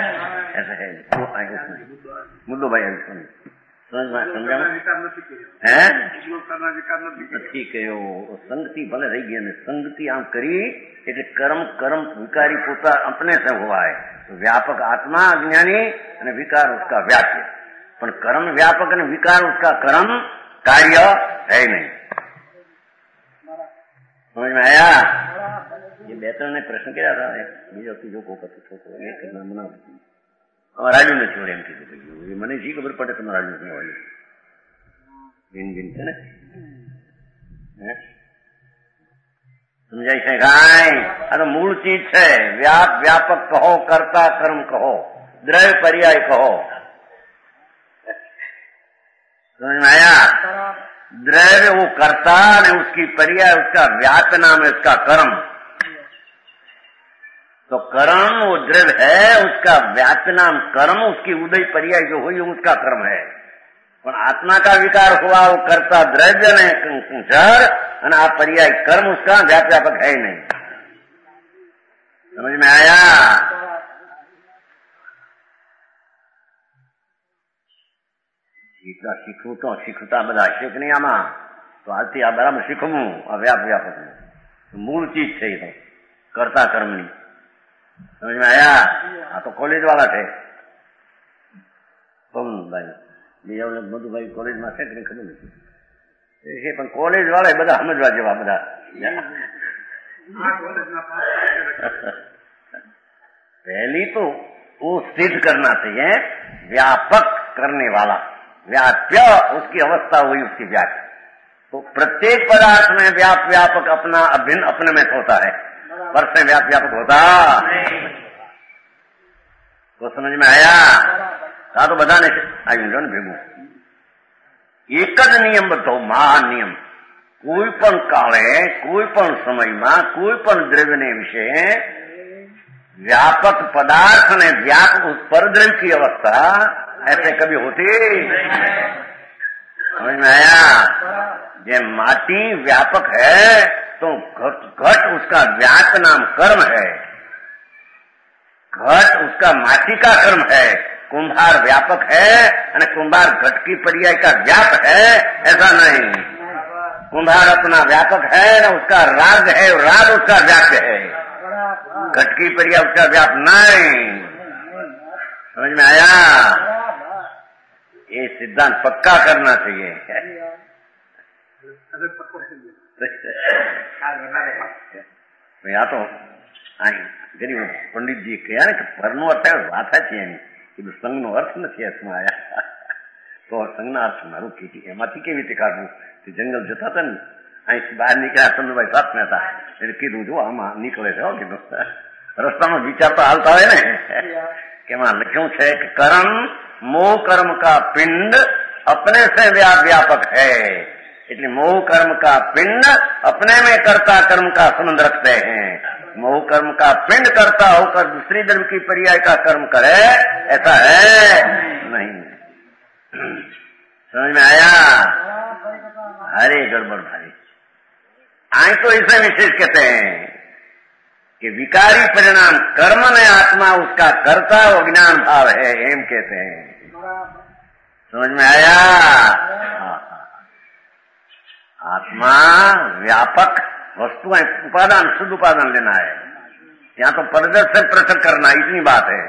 મુદ્દો ભાઈ આવી નથી કયો સંગતિ ભલે રહી ગઈ અને સંગતિ આમ કરી એટલે કર્મ कर्म विकारी पोता अपने से हुआ है, तो व्यापक आत्मा अज्ञानी और विकार उसका व्याप्य, पर कर्म व्यापक और विकार उसका कर्म कार्य है नहीं। समझ में आया? ये बेहतर ने प्रश्न किया था बीजो तीजो को छोकरो एक मना राजू ने छोड़े एम कीधुं ये मने जी खबर पड़े तुम्हारा राजू ने वाली दिन दिन है સમજાય છે કાંઈ? આ તો મૂળ ચીજ છે. વ્યાપ વ્યાપક કહો, કર્તા કર્મ કહો, દ્રવ્ય पर्याय कहो. समझ में आया? द्रव्य वो कर्ता ने, उसकी पर्याय उसका व्याप नाम है, उसका कर्म. तो कर्म वो द्रव्य है, उसका व्याप नाम कर्म, उसकी उदय पर्याय जो हुई उसका कर्म है. પણ आत्मा का विकार हुआ वो कर्ता द्रव्य ने जड़ और आप पर्याय कर्म, उसका व्याप व्यापक है ही नहीं. समझ में आया? શીખવું તો શીખતા બધા શીખ નહીં આમાં તો આજથી આ બરાબર શીખવું આ વ્યાપ વ્યાપક મૂળ ચીજ છે એ તો કરતા કર્મની. સમજ में आया? આ તો કોલેજ વાળા છે. ભાઈ બીજા મધુભાઈ કોલેજમાં છે કે ખબર નથી એ પણ કોલેજ વાળા બધા સમજવા જેવા બધા. पहली तो वो सिद्ध करना चाहिए व्यापक करने वाला, व्याप्य उसकी अवस्था हुई उसकी व्याप्य. तो प्रत्येक पदार्थ में व्याप व्यापक अपना अभिन्न अपने में होता है, पर से व्याप व्यापक होता. तो समझ में आया? ता तो बधाने आयु भेगू एक ज नियम बतो, महान नियम. कोई पण काले कोई पण समय में कोई पण द्रव्य ने विषय व्यापक पदार्थ ने व्यापक उस परद्रव्य की अवस्था ऐसे कभी होती. समझ में आया? ये माटी व्यापक है तो घट घट उसका व्याप नाम कर्म है. घट उसका माटी का कर्म है. कुंभार व्यापक है और कुंभार घट की पर्याय का व्याप है, ऐसा नहीं. कुंभार अपना व्यापक है ना, उसका राग है, राग उसका व्याप्य है. घट की पर्याय उसका व्याप नहीं. समझ में आया? ये सिद्धांत पक्का करना चाहिए. या तो गरीब पंडित जी कहा ने परનો अर्थ વાત છે એની કે સંઘનો અર્થ નથી હાથમાં આયા. તો સંઘના અર્થ મારું કીધી એમાંથી કેવી રીતે કાઢવું? જંગલ જતા હતા ને, અહીંથી બહાર નીકળ્યા ચંદ્રભાઈ સાથમાં હતા એટલે કીધું જો આમાં નીકળે છે. કીધું રસ્તામાં વિચાર તો હાલતા હોય ને કે એમાં લખ્યું છે કે કર્મ मोह कर्म का पिंड अपने से व्याप व्यापक है. इसलिए मोह कर्म का पिंड अपने में कर्ता कर्म का संबंध रखते हैं. मोह कर्म का पिंड कर्ता होकर दूसरी द्रव्य की पर्याय का कर्म करे, ऐसा है नहीं. समझ में आया? अरे गड़बड़ भाई. आए तो इसे विशेष कहते हैं कि विकारी परिणाम कर्म ने आत्मा उसका कर्ता और ज्ञान भाव है, एम कहते हैं. समझ में आया? आत्मा व्यापक वस्तु है, उपादान शुद्ध उपादान लेना है. यहाँ तो परदर्श से पृथक करना, इतनी बात है.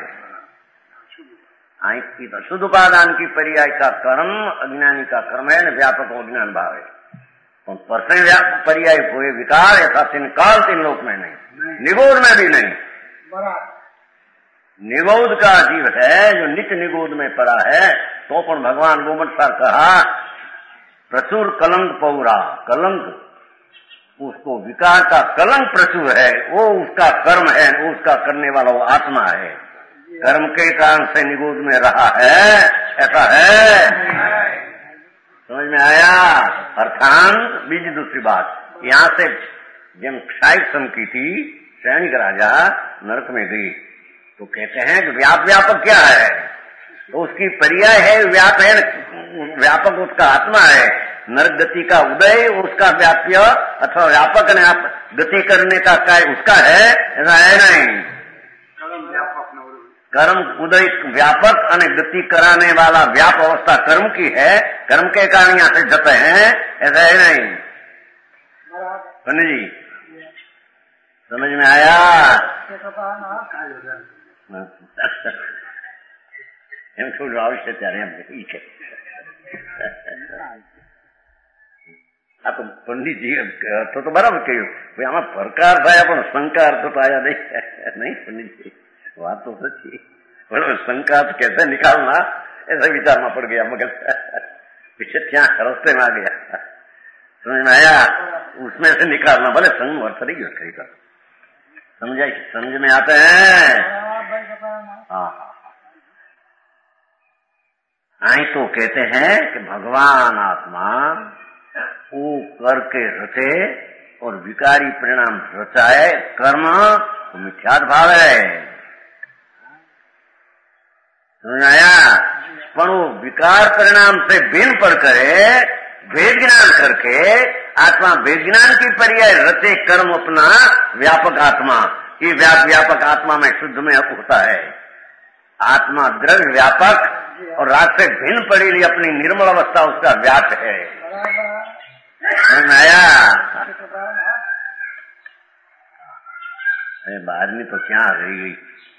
की तो शुद्ध उपादान की पर्याय का कर्म अज्ञानी का कर्म है, व्यापक और ज्ञान भाव है. तो परसे व्यापक पर्याय हुए विकार ऐसा तीन काल तीन लोक में नहीं, निगोद में भी नहीं. निगोद का जीव है जो नित्य निगोद में पड़ा है. तो पण भगवान गोमटसार कहा प्रचुर कलंक पौरा, कलंक उसको विकार का कलंक प्रचुर है, वो उसका कर्म है, वो उसका करने वाला वो आत्मा है. कर्म के कारण से निगोद में रहा है, ऐसा है. समझ में आया? अर्थात बीजी दूसरी बात यहाँ से जब क्षायिक सम की थी, सैनिक राजा नरक में गई तो कहते हैं कि व्याप व्यापक क्या है? तो उसकी पर्याय है व्याप है, व्यापक उसका आत्मा है. नरक गति का उदय उसका व्याप्य अथवा व्यापक ने आप गति करने का कार्य उसका है, ऐसा है नहीं. कर्म उदय व्यापक और गति कराने वाला व्याप अवस्था कर्म की है, कर्म के कारण यहाँ से जते हैं, ऐसा है नहीं. पंडित जी समझ में आया? એમ થોડું આવશે ત્યારે એમ ઠીક છે. આ તો પંડિતજી તો તો બરાબર કહ્યું ભાઈ, આમાં પ્રકાર થયા પણ શંકા અર્થ તો આયા નહીં. નહીં પંડિતજી વાત તો સચી, બરાબર. શંકા तो कैसे निकालना ऐसा विचार में पड़ गया मगर पीछे ત્યાં रस्ते में आ गया. समझ में आया? उसमें से निकालना, भले संग वर्त रही कर समझाई, समझ में आते हैं। हाँ आई तो कहते हैं कि भगवान आत्मा वो करके रचे और विकारी परिणाम रचाए, कर्म तो मिथ्यात भाव है, समझ आया। पर वो विकार परिणाम से भिन्न पर करे, भेद ज्ञान करके आत्मा भेद ज्ञान की पर्याय रचे कर्म अपना व्यापक आत्मा, ये व्याप व्यापक आत्मा में शुद्ध में होता है। आत्मा द्रव्य व्यापक और रात से भिन्न पड़ी हुई अपनी निर्मल अवस्था उसका व्याप है, समझ में आया। बारहवीं तो क्या रह गई,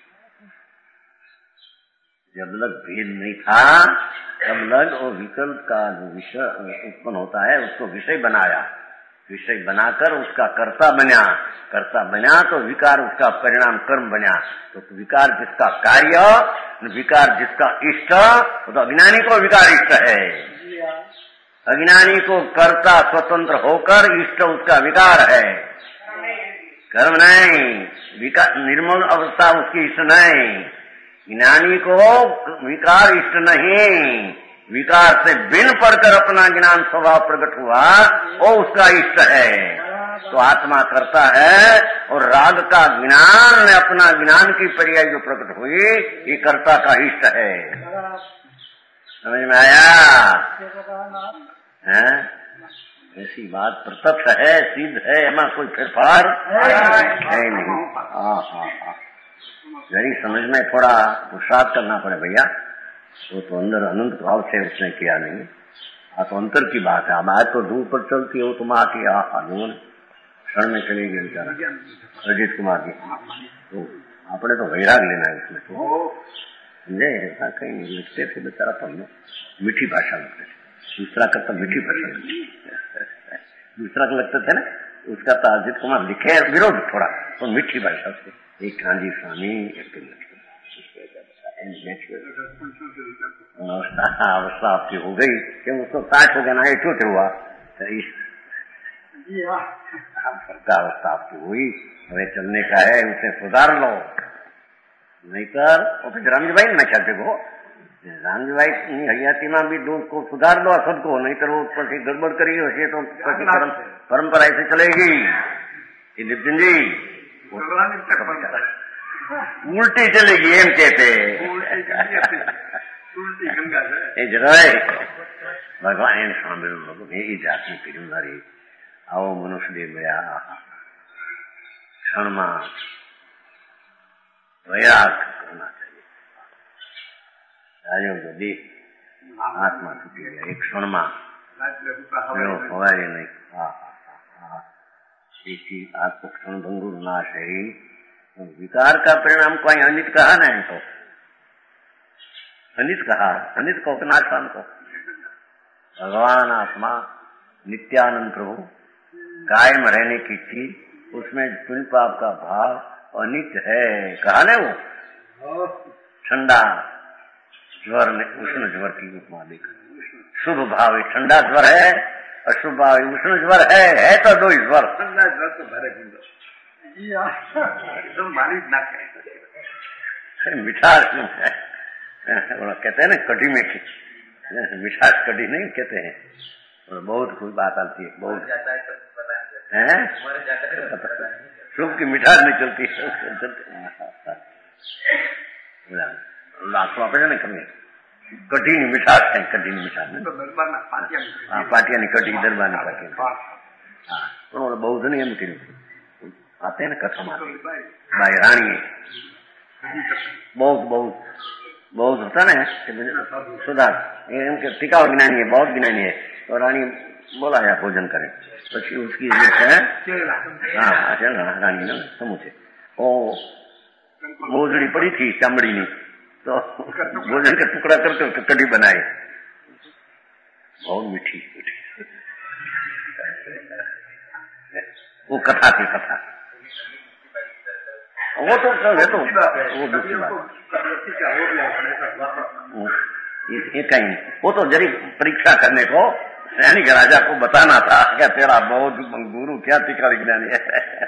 जब लग भेद नहीं था तब लग वो विकल्प का जो विषय उत्पन्न होता है उसको विषय बनाया, विषय बनाकर उसका कर्ता बना, कर्ता बना तो विकार उसका परिणाम कर्म बना, तो विकार जिसका कार्य, विकार जिसका इष्ट, तो अज्ञानी को विकार इष्ट है, अज्ञानी को कर्ता स्वतंत्र होकर इष्ट उसका विकार है, कर्म नहीं, विकार निर्मल अवस्था उसकी इष्ट नहीं। ज्ञानी को विकार इष्ट नहीं, विकार से भिन्न पढ़कर अपना ज्ञान स्वभाव प्रकट हुआ वो उसका इष्ट है, तो आत्मा करता है और राग का ज्ञान में अपना ज्ञान की पर्याय जो प्रकट हुई ये कर्ता का इष्ट है, समझ में आया है। ऐसी बात प्रत्यक्ष है, सिद्ध है, एमा कोई फेरफार है नहीं। हाँ हाँ हाँ जरी समझ में थोड़ा पुरुषार्थ करना पड़े भैया, वो तो अंदर अनंत भाव से उसने किया नहीं, हाँ तो अंतर की बात है। अब आज तो दूर पर चलती है वो तो माँ की आजून क्षण में चली गई बेचारा अजीत कुमार की, तो आपने तो वैराग लेना है उसमें, तो समझे ऐसा कहीं नहीं लिखते थे बेचारा, तो मीठी भाषा लगते थे, दूसरा करता मीठी भाषा लगती, दूसरा को लगते थे ना, उसका तो अजीत कुमार लिखे विरोध थोड़ा तो मीठी भाषा से, एक गांधी स्वामी एक अवस्था आपकी हो गई कि उसको साठ हो गया ना, क्यों हुआ अवस्था आपकी हुई, हमें चलने का है, उसे सुधार लो, नहीं कर वो फिर रामजी भाई ना चलते को रामजी भाई हरियाती में भी दो को सुधार लो सबको, नहीं तो वो ऊपर गड़बड़ करेगी वैसे तो परंपरा ऐसे चलेगी। नितिन जी उल्टी चलेगी एम कहते भगवान स्वामी यही जाति पीढ़ी आओ मनुष्य देव गया क्षण में वैराग करना चाहिए, यदि आत्मा छूटी गया एक क्षण में हवाई नहीं, हाँ हाँ आपको क्षण भंगुर नाश है, विकार का परिणाम कोई अनित कहा नहीं, तो अनित कहा, अनित को नाशवान को भगवान आत्मा नित्यानंद प्रभु कायम रहने की चीज, उसमें पुण्य पाप का भाव अनित्य है, कहा ना वो ठंडा ज्वर ने उष्ण ज्वर की उपमा देकर, शुभ भाव ठंडा ज्वर है, अशुभ भाव उष्ण ज्वर है, है तो दो ज्वर, ठंडा ज्वर तो भरे मिठास है, कहते हैं ना कढ़ी मीठी, मिठास कढ़ी नहीं कहते हैं, बहुत कोई बात आती है, बहुत है शुभ की मिठास नहीं चलती लाखों अपने नहीं कमी कढ़ी नहीं मिठास है, कढ़ी नहीं मिठास हाँ पाटिया नहीं कढ़ी दरबार नहीं पाटिया हाँ उन्होंने बहुत नहीं हम करी आते हैं ना कथा में भाई रानी बहुत बहुत बहुत होता ना सुधार इनके टिकाऊ ज्ञानी है, बहुत ज्ञानी है, तो रानी बोला या भोजन करें, પછી उसकी हाँ चल रानी ना समूचे ओ मोजड़ी पड़ी थी चामड़ी नी, तो भोजन का टुकड़ा करके कढ़ी बनाए, बहुत मीठी मीठी वो कथा थी कथा, वो तो है तो वो दूसरी बात ये कहीं वो तो जरी परीक्षा करने को सैनिक राजा को बताना था क्या तेरा बहुत गुरु क्या टीका विज्ञानी है,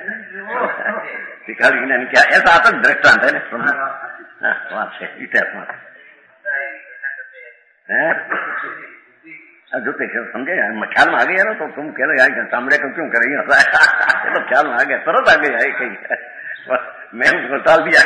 टीका विज्ञानी क्या, ऐसा आता दृष्टांत है ना इतिहास जो समझे ख्याल में आ गया ना, तो तुम कह रहे यार सामने को क्यों करेंगे, तो ख्याल में आ गया, तुरंत आ गया कहीं, मैं उसको टाल दिया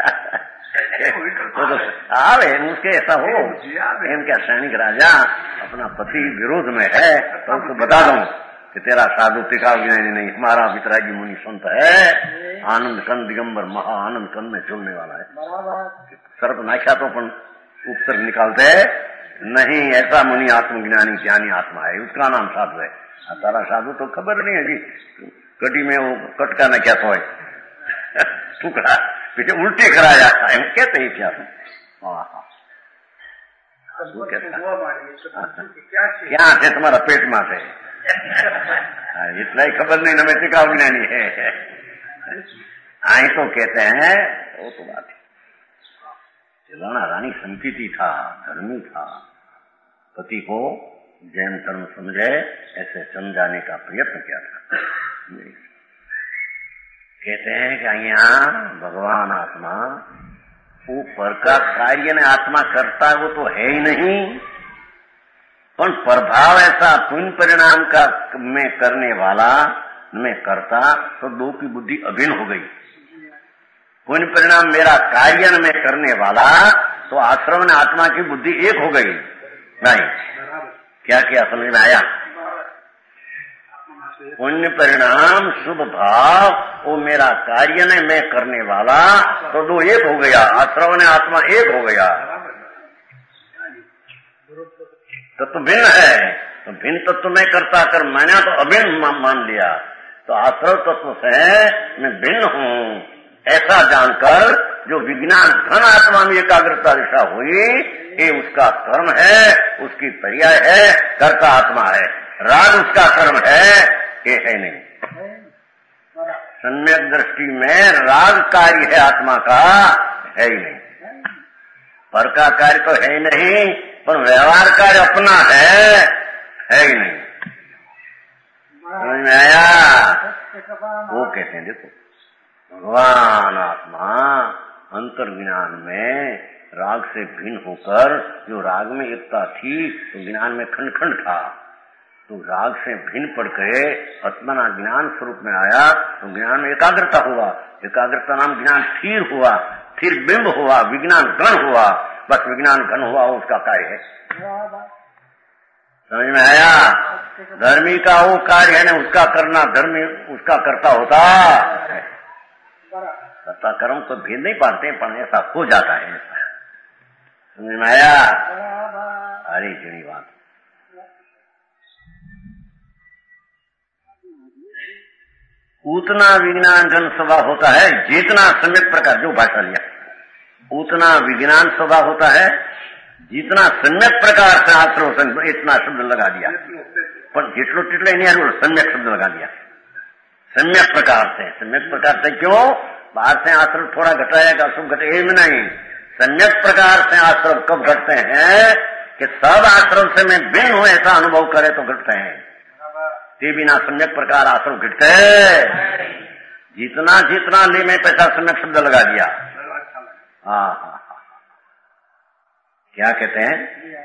तो आवे उसके ऐसा हो एम क्या सैनिक राजा अपना पति विरोध में है तो उसको बता दूं कि तेरा साधु टीका विज्ञानी नहीं, हमारा वितरागी मुनि संत है, आनंद कंद दिगंबर महा आनंद कंद में चलने वाला है। सर्प नाख्या तो अपन उपसर्ग निकालते नहीं, ऐसा मुनि आत्मज्ञानी ज्ञानी आत्मा है, उसका नाम साधु है। तारा साधु तो खबर नहीं है जी, कटी में वो कटका न क्या तो है टुकड़ा पीछे उल्टे कराया एम कहते ही क्या क्या थे तुम्हारा पेट में थे इतना ही खबर नहीं न मैं टिका विज्ञानी है, आई तो कहते हैं वो तो बात है। राणा रानी संकीर्ति था, धर्मी था, पति को जैन धर्म समझे ऐसे समझाने का प्रयत्न किया था। कहते हैं कि यहाँ भगवान आत्मा ऊपर का कार्य ने आत्मा करता वो तो है ही नहीं, पर प्रभाव ऐसा पुण्य परिणाम का में करने वाला में करता तो दो की बुद्धि अभिन्न हो गई। पुण्य परिणाम मेरा कार्य में करने वाला तो आश्रम ने आत्मा की बुद्धि एक हो गई। नहीं क्या क्या समझ में आया? पुण्य परिणाम शुभ भाव वो मेरा कार्य ने मैं करने वाला तो दो एक हो गया, आश्रम ने आत्मा एक हो गया। तत्व भिन्न है, तो भिन्न तत्व मैं करता कर मैंने तो अभिन्न मान लिया, तो आश्रम तत्व से मैं भिन्न हूँ ऐसा जानकर जो विज्ञान धन आत्मा में एकाग्रता दिशा हुई ये उसका कर्म है, उसकी पर्याय है, कर्ता आत्मा है। राग उसका कर्म है, ये है नहीं। सम्यक दृष्टि में राग कार्य है आत्मा का, है ही नहीं। पर का कार्य तो है ही नहीं, पर व्यवहार कार्य अपना है, है ही नहीं। समझ में आया? वो कहते हैं देखो भगवान आत्मा अंतर्ज्ञान में राग से भिन्न होकर, जो राग में एकता थी तो ज्ञान में खंड खंड था, तो राग से भिन्न पड़ गए आत्मना ज्ञान स्वरूप में आया तो ज्ञान में एकाग्रता हुआ, एकाग्रता नाम ज्ञान स्थिर हुआ, फिर बिंब हुआ, विज्ञान गण हुआ, बस विज्ञान घन हुआ उसका कार्य है। समझ में आया? धर्मी का वो कार्य है ना, उसका करना धर्मी उसका करता होता है। कर्ता कर्म को भेद नहीं पाते पर ऐसा हो जाता है। समझ में आया? अरे जनी बात उतना विज्ञान जन स्वभाव होता है जितना सम्यक प्रकार, जो भाषा लिया उतना विज्ञान स्वभाव होता है जितना सम्यक प्रकार से आश्रम इतना शब्द लगा दिया, पर जितलो टिटले नहीं आ सम्यक शब्द लगा दिया। सम्यक प्रकार से, सम्यक प्रकार से क्यों? बाहर से आश्रम थोड़ा घटाएगा शुभ घटे नहीं, सम्यक प्रकार से आश्रम कब घटते हैं कि सब आश्रम से मैं भिन्न हूं ऐसा अनुभव करे तो घटते हैं, ते बिना सम्यक प्रकार आश्रम घटते हैं। जितना जितना ले में पैसा सम्यक शब्द लगा दिया। हाँ हाँ क्या कहते हैं?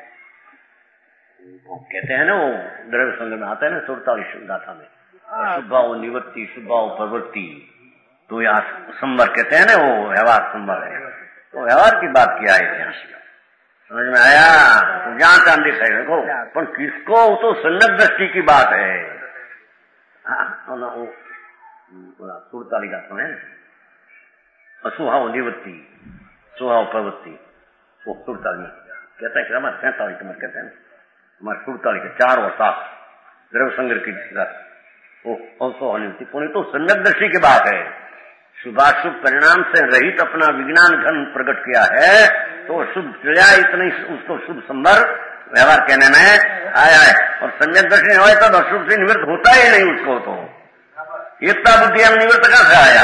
वो कहते हैं ना, वो द्रव्य संग्रह में आता है ना सुरतालीस गाथा में, शुभाव निवृत्ति शुभाव प्रवृत्ति, तो यहाँ संवर कहते हैं ना, वो व्यवहार संवर है, तो व्यवहार की बात किया है यहाँ। समझ में आया? तो जहाँ चांद दिख रहे देखो, पर किसको तो सम्यक दृष्टि की बात है। हाँ वो सुरताली गाथा में असुभाव निवृत्ति स्वभाव प्रवृत्ति, वो सुरताली कहता है कि हमारे सैतालीस नंबर कहते हैं हमारे सुरताली के चार और सात द्रव्य संग्रह की वो निवृत्ति पुण्य तो सम्यक दृष्टि की बात है। शुभाशुभ परिणाम से रहित अपना विज्ञान घन प्रकट किया है तो शुभ क्रिया इतनी उसको शुभ संभर व्यवहार कहने में आया है, और सम्यक दृष्टि हो तब अशुभ से निवृत्त होता ही नहीं उसको, तो एकता बुद्धि हम निवृत्त कैसे आया?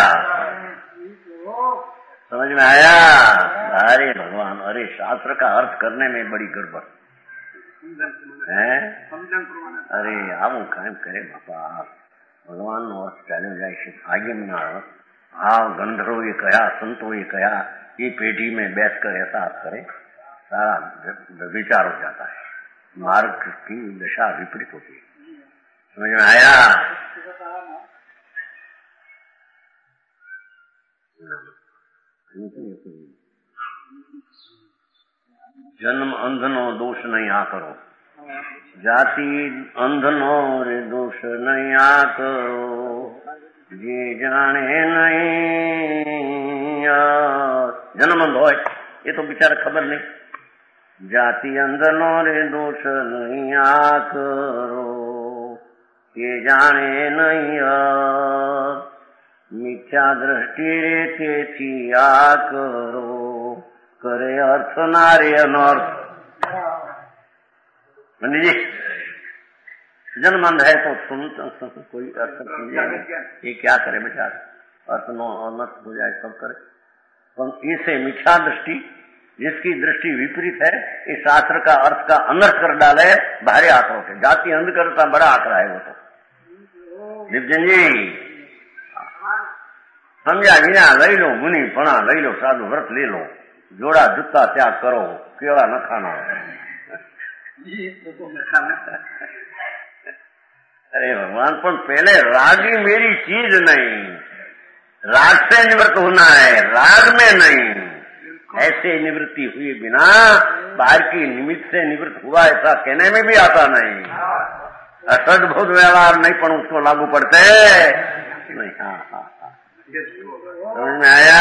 समझ में आया? अरे भगवान, अरे शास्त्र का अर्थ करने में बड़ी गड़बड़। હે અરે આવું કામ કરે બાપા ભગવાન નો અર્થ ચાલ્યો જાય છે ભાગ્યના ભાવ ગંધર્વોએ કયા સંતોએ કયા ये पेटी में बैठकर ऐसा करे सारा विचार हो जाता है मार्ग की दशा विपरीत होती है समझ में आया जन्म अंधनो दोष नहीं आ करो जाति अंधनो रे दोष नहीं आ करो ये जाने नहीं जन्म अंध हो ये तो बेचारा खबर नहीं जाति अंधनो रे दोष नहीं आ करो ये जाने नहीं मिथ्या दृष्टि रे थी आ करो करे अर्थ नारे अनर्थ पंडित जी जन्म अंध है तो सुन कोई अर्थ समझा ये क्या करे बेचारा अर्थ नो अनर्थ हो जाए सब करे इसे मिथ्या दृष्टि जिसकी दृष्टि विपरीत है इस शास्त्र का अर्थ का अनर्थ कर डाले भारी आंकड़ों के जाति अंध करता बड़ा आंकड़ा है वो तो दिव्जन जी समझा विना लई लो मुनि पणा लई लो साधु व्रत ले लो जोड़ा जूता त्याग करो केला न खाना अरे भगवान पर पहले रागी मेरी चीज नहीं राग से निवृत्त होना है राग में नहीं ऐसे निवृत्ति हुए बिना बाहर की निमित्त से निवृत्त हुआ ऐसा कहने में भी आता नहीं असद्भुत व्यवहार नहीं पण उसको लागू पड़ते नहीं हाँ हाँ हाँ समझ में आया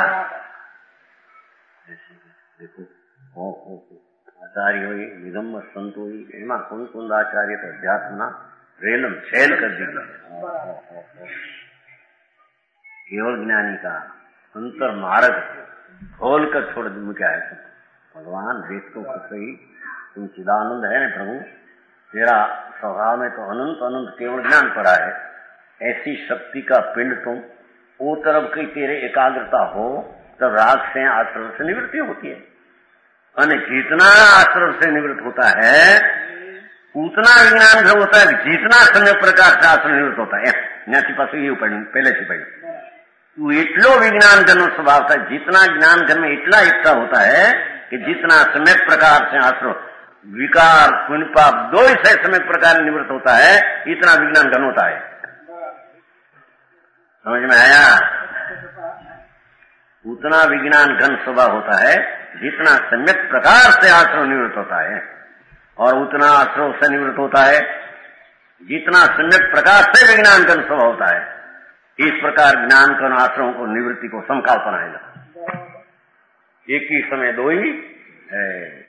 देखो हो हो आचार्य हुई निगम संत हुई एमा कुंद कुंद आचार्य तो अध्यात्म ना रेलम शैल कर दी केवल ज्ञानी का अंतर मार्ग खोल कर छोड़ मुझा है भगवान देखो तो सही तुम चिदानंद है ना प्रभु तेरा स्वभाव में तो अनंत अनंत केवल ज्ञान पड़ा है ऐसी शक्ति का पिंड तुम वो तरफ की तेरे एकाग्रता हो तब राग से आश्रम से निवृत्ति होती है और जितना आश्रम से निवृत्त होता है उतना विज्ञान घन होता है जितना समय प्रकार से आश्रम निवृत्त होता है न्यासी पास ये पढ़ी पहले से पढ़ी એટલો વિજ્ઞાન ઘન સ્વભાવ થાય जितना ज्ञान घन में इतना एकता होता है कि जितना समय प्रकार से आश्रय विकार पुण्य पाप दो ही से समय प्रकार निवृत्त होता है इतना विज्ञान घन होता है समझ में आया उतना विज्ञान घन स्वभाव होता है जितना सम्यक प्रकार से आश्रय निवृत्त होता है और उतना आश्रय से निवृत्त होता है जितना सम्यक प्रकार से विज्ञान घन स्वभाव होता है इस प्रकार ज्ञान कर आश्रमों को निवृत्ति को समकाल बनाएगा एक ही समय दो ही है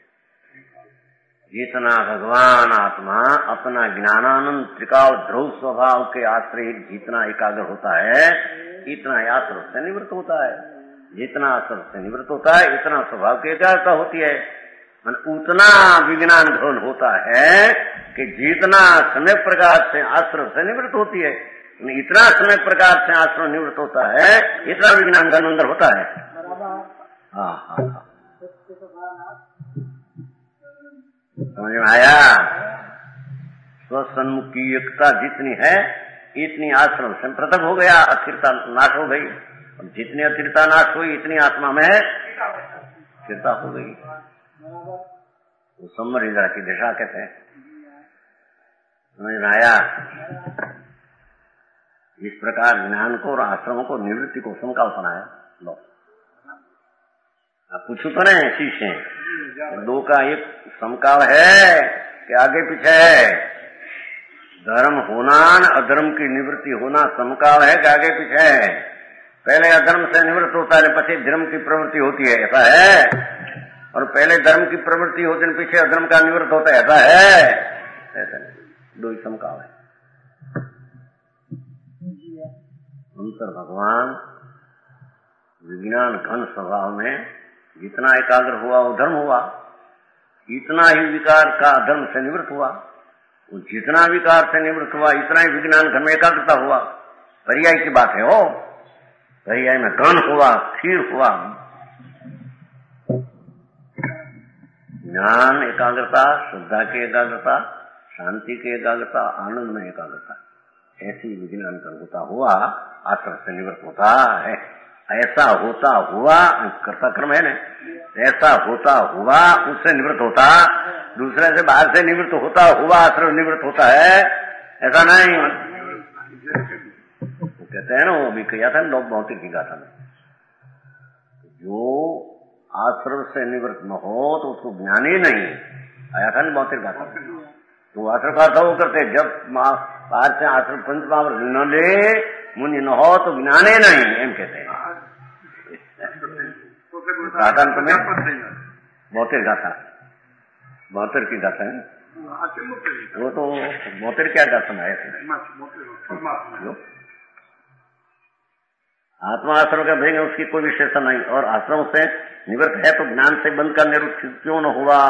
जितना भगवान आत्मा अपना ज्ञानानंद त्रिकाल ध्रुव स्वभाव के आश्रय जितना एकाग्र होता है इतना आश्रम से निवृत्त होता है जितना आश्रम से निवृत्त होता है इतना स्वभाव की एकाग्रता होती है उतना विज्ञान घन होता है कि जितना समय प्रकार से आश्रम से निवृत्त होती है इतना समय प्रकार से आश्रम निवृत्त होता है इतना विज्ञान घन अंदर होता है हाँ हाँ समझ में आया स्वसन्मुख की एकता जितनी है इतनी आश्रम से पृथक हो गया अस्थिरता नाश हो गई जितनी अस्थिरता नाश हुई इतनी आत्मा में स्थिरता हो गई वो समरिदा की दिशा कहते हैं समझ में आया इस प्रकार ज्ञान को और आश्रमों को निवृत्ति को समकाल बनाया लो आप पूछो तो नहीं शीशे दो का एक समकाल है कि आगे पीछे है धर्म होना अधर्म की निवृत्ति होना समकाल है कि आगे पीछे है पहले अधर्म से निवृत्त होता है पीछे धर्म की प्रवृत्ति होती है ऐसा है और पहले धर्म की प्रवृत्ति होती है पीछे अधर्म का निवृत्त होता है ऐसा है ऐसा दो ही समकाल है अंतर भगवान विज्ञान घन स्वभाव में जितना एकाग्र हुआ वो धर्म हुआ इतना ही विकार का धर्म से निवृत्त हुआ वो जितना विकार से निवृत्त हुआ इतना ही विज्ञान घन में एकाग्रता हुआ पर्याय की बात है हो पर्याय में घन हुआ स्थिर हुआ ज्ञान एकाग्रता, श्रद्धा की एकाग्रता, शांति की एकाग्रता, आनंद में एकाग्रता, ऐसी विज्ञान का होता हुआ आश्रम से निवृत्त होता है। ऐसा होता हुआ कर्ता क्रम है ना, ऐसा होता हुआ उससे निवृत्त होता, दूसरे से बाहर से निवृत्त होता हुआ आश्रम निवृत्त होता है, ऐसा नहीं। तो कहते हैं ना, वो भी किया था लोग भौतिक की गाथा में, जो आश्रम से निवृत्त न हो तो उसको ज्ञान ही नहीं आया था। भौतिक गाथा तो आश्रम का था वो करते, जब बाहर से आश्रम पंच महावर न ले मुनि न हो तो ज्ञान ही नहीं, एम कहते हैं। गाथा तुम्हें भौतिक गाथा, बहत्तर की गाथा है वो, तो बहत्तर क्या गाथा है? आत्मा आश्रम का भेंगे उसकी कोई विशेषता नहीं, और आश्रम से निवृत्त है तो ज्ञान से बंद का निरुक्त क्यों न हुआ?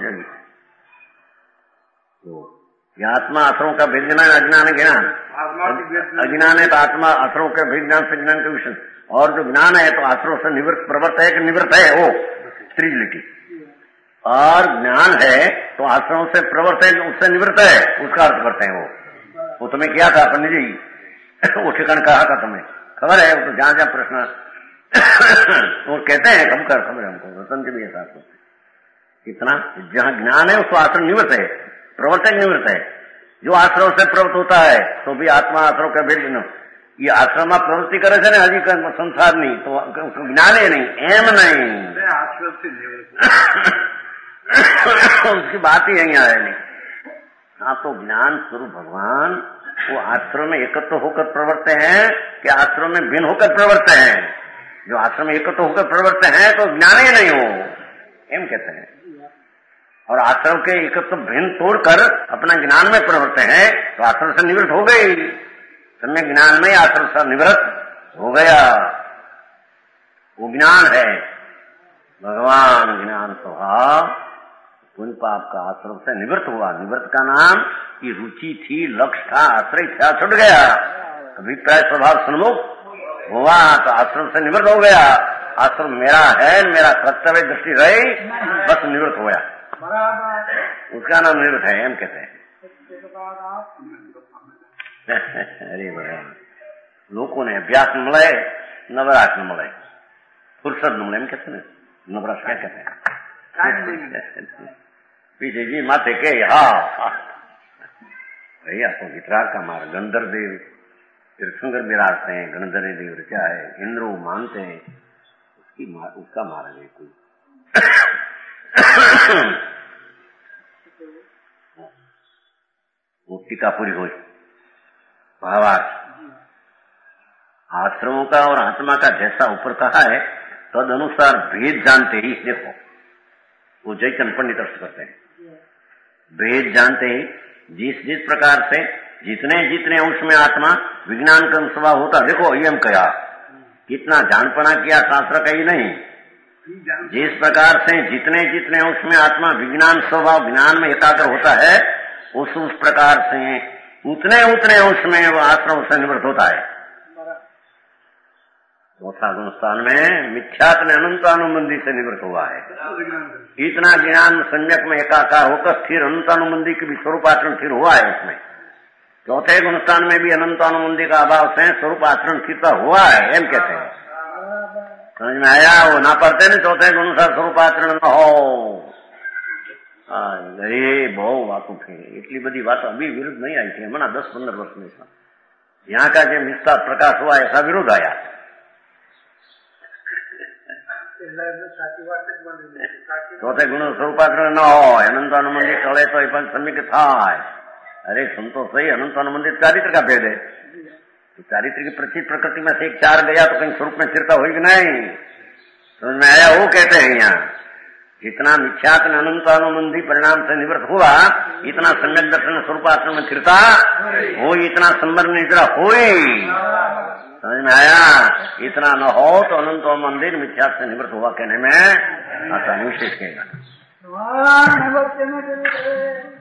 तो यह आत्मा आश्रम का भेद ज्ञान, अज्ञान ज्ञान, अज्ञान है तो आत्मा आश्रम के भेद ज्ञान से ज्ञान का विषय, और जो ज्ञान है तो आश्रम से निवृत्त प्रवृत्त है कि निवृत्त है, वो स्त्री लिखी, और ज्ञान है तो आश्रम से प्रवृत्त है उससे निवृत्त है, उसका अर्थ करते हैं। वो वो तुम्हें किया था पंडित जी, वो ठिकाना कहा था तुम्हें, खबर है? वो तो जहां जहां प्रश्न वो कहते हैं कम कर, खबर है हमको, रतन के भी ऐसा कितना जहां ज्ञान है उसको आश्रम निवृत्त है, प्रवर्तक निवृत्त है। जो आश्रम से प्रवृत्त होता है तो भी आत्मा आश्रम का भेद न, ये आश्रम में प्रवृत्ति करे थे ना हजी संसार नहीं, तो उसको ज्ञान ही नहीं, एम नहीं, उसकी बात ही यही आए नहीं। हाँ, तो ज्ञान स्वरूप भगवान वो आश्रम में एकत्र होकर प्रवर्त हैं कि आश्रम में भिन्न होकर प्रवर्त हैं? जो आश्रम में एकत्र होकर प्रवर्त हैं तो ज्ञान ही नहीं हो, एम कहते हैं। और आश्रम के एकत्र भिन्न तोड़कर अपना ज्ञान में प्रवर्त हैं तो आश्रम से निवृत्त हो गई, सम्यक ज्ञान में आश्रम से निवृत्त हो गया, वो ज्ञान है। भगवान ज्ञान स्वभाव पुण्य पाप का आश्रम से निवृत्त हुआ। निवृत्त का नाम की रुचि थी, लक्ष्य था, आश्रय था, छुट गया, अभिप्राय स्वभाव सन्मुख हुआ तो आश्रम से निवृत्त हो गया। आश्रम मेरा है, मेरा कर्तव्य दृष्टि रही, बस निवृत्त हो गया, उसका नाम निवृत्त है, एम कहते हैं। अरे भगवान, लोगों ने अभ्यास न મળે, નવરાશ ન મળે, ફુરસદ ન મળે, એમ कहते हैं। नवराश क्या कहते हैं? पीछे जी माथे के हाँ भैया तो गिटार का मार, गंधर देव तीर्थंकर विराजते हैं, गणधर देव क्या है, इंद्रो मानते हैं, उसकी मार, उसका मार है कोई। वो टीका पूरी हो भावार्थ आश्रमों का और आत्मा का जैसा ऊपर कहा है तद अनुसार भेद जानते ही, देखो वो जयचंद पंडित अर्थ करते हैं, भेद जानते ही जिस जिस प्रकार से जितने जितने अंश में आत्मा विज्ञान का स्वभाव होता, देखो ये हम कहा कितना जानपना किया शास्त्र का ही नहीं, जिस प्रकार से जितने जितने अंश में आत्मा विज्ञान स्वभाव ज्ञान में एकाग्र होता है, उस उस प्रकार से उतने उतने अंश में वो आश्रम से निवृत्त होता है। चौथा गुण स्थान में मिथ्यात्म अनंतानुबंधी से निवृत्त हुआ है। इतना ज्ञान सम्यक में एकाकार होकर स्थिर अनंतानुबंधी के भी स्वरूपाचरण स्थिर हुआ है उसमें। चौथे गुण स्थान में भी अनंतानुबंधी का अभाव से स्वरूप आचरण स्थिरता हुआ है, एम कहते हैं। समझ में आया? वो ना पढ़ते न चौथे गुण अनुसार स्वरूप आचरण न हो, अरे बहु वातों थे, इतनी बड़ी बात अभी विरुद्ध नहीं आई थी, हमारा दस पंद्रह वर्ष में यहाँ का जो निस्तार प्रकाश हुआ ऐसा विरोध आया। चौथे गुण स्वरूपाचरण न हो, अनंतानुबंधी चले तो पण सम्यक थाय। अरे सुन तो सही, अनंतानुबंधी चारित्र का भेद है, तो चारित्र की प्रचित प्रकृति में से एक चार गया तो कहीं स्वरूप में स्थिरता होगी नहीं, समझ में आया? वो कहते हैं यहाँ जितना मिथ्यात्म अनंतानुबंधी परिणाम से निवृत्त हुआ, इतना सम्यक दर्शन स्वरूपाचरण में स्थिरता हो, इतना संबंध निद्रा हुई, समझ में आया? इतना न हो तो अनंत मंदिर मिथ्यात्म से निवृत्त हुआ कहने में आसानी विशेष कहेगा।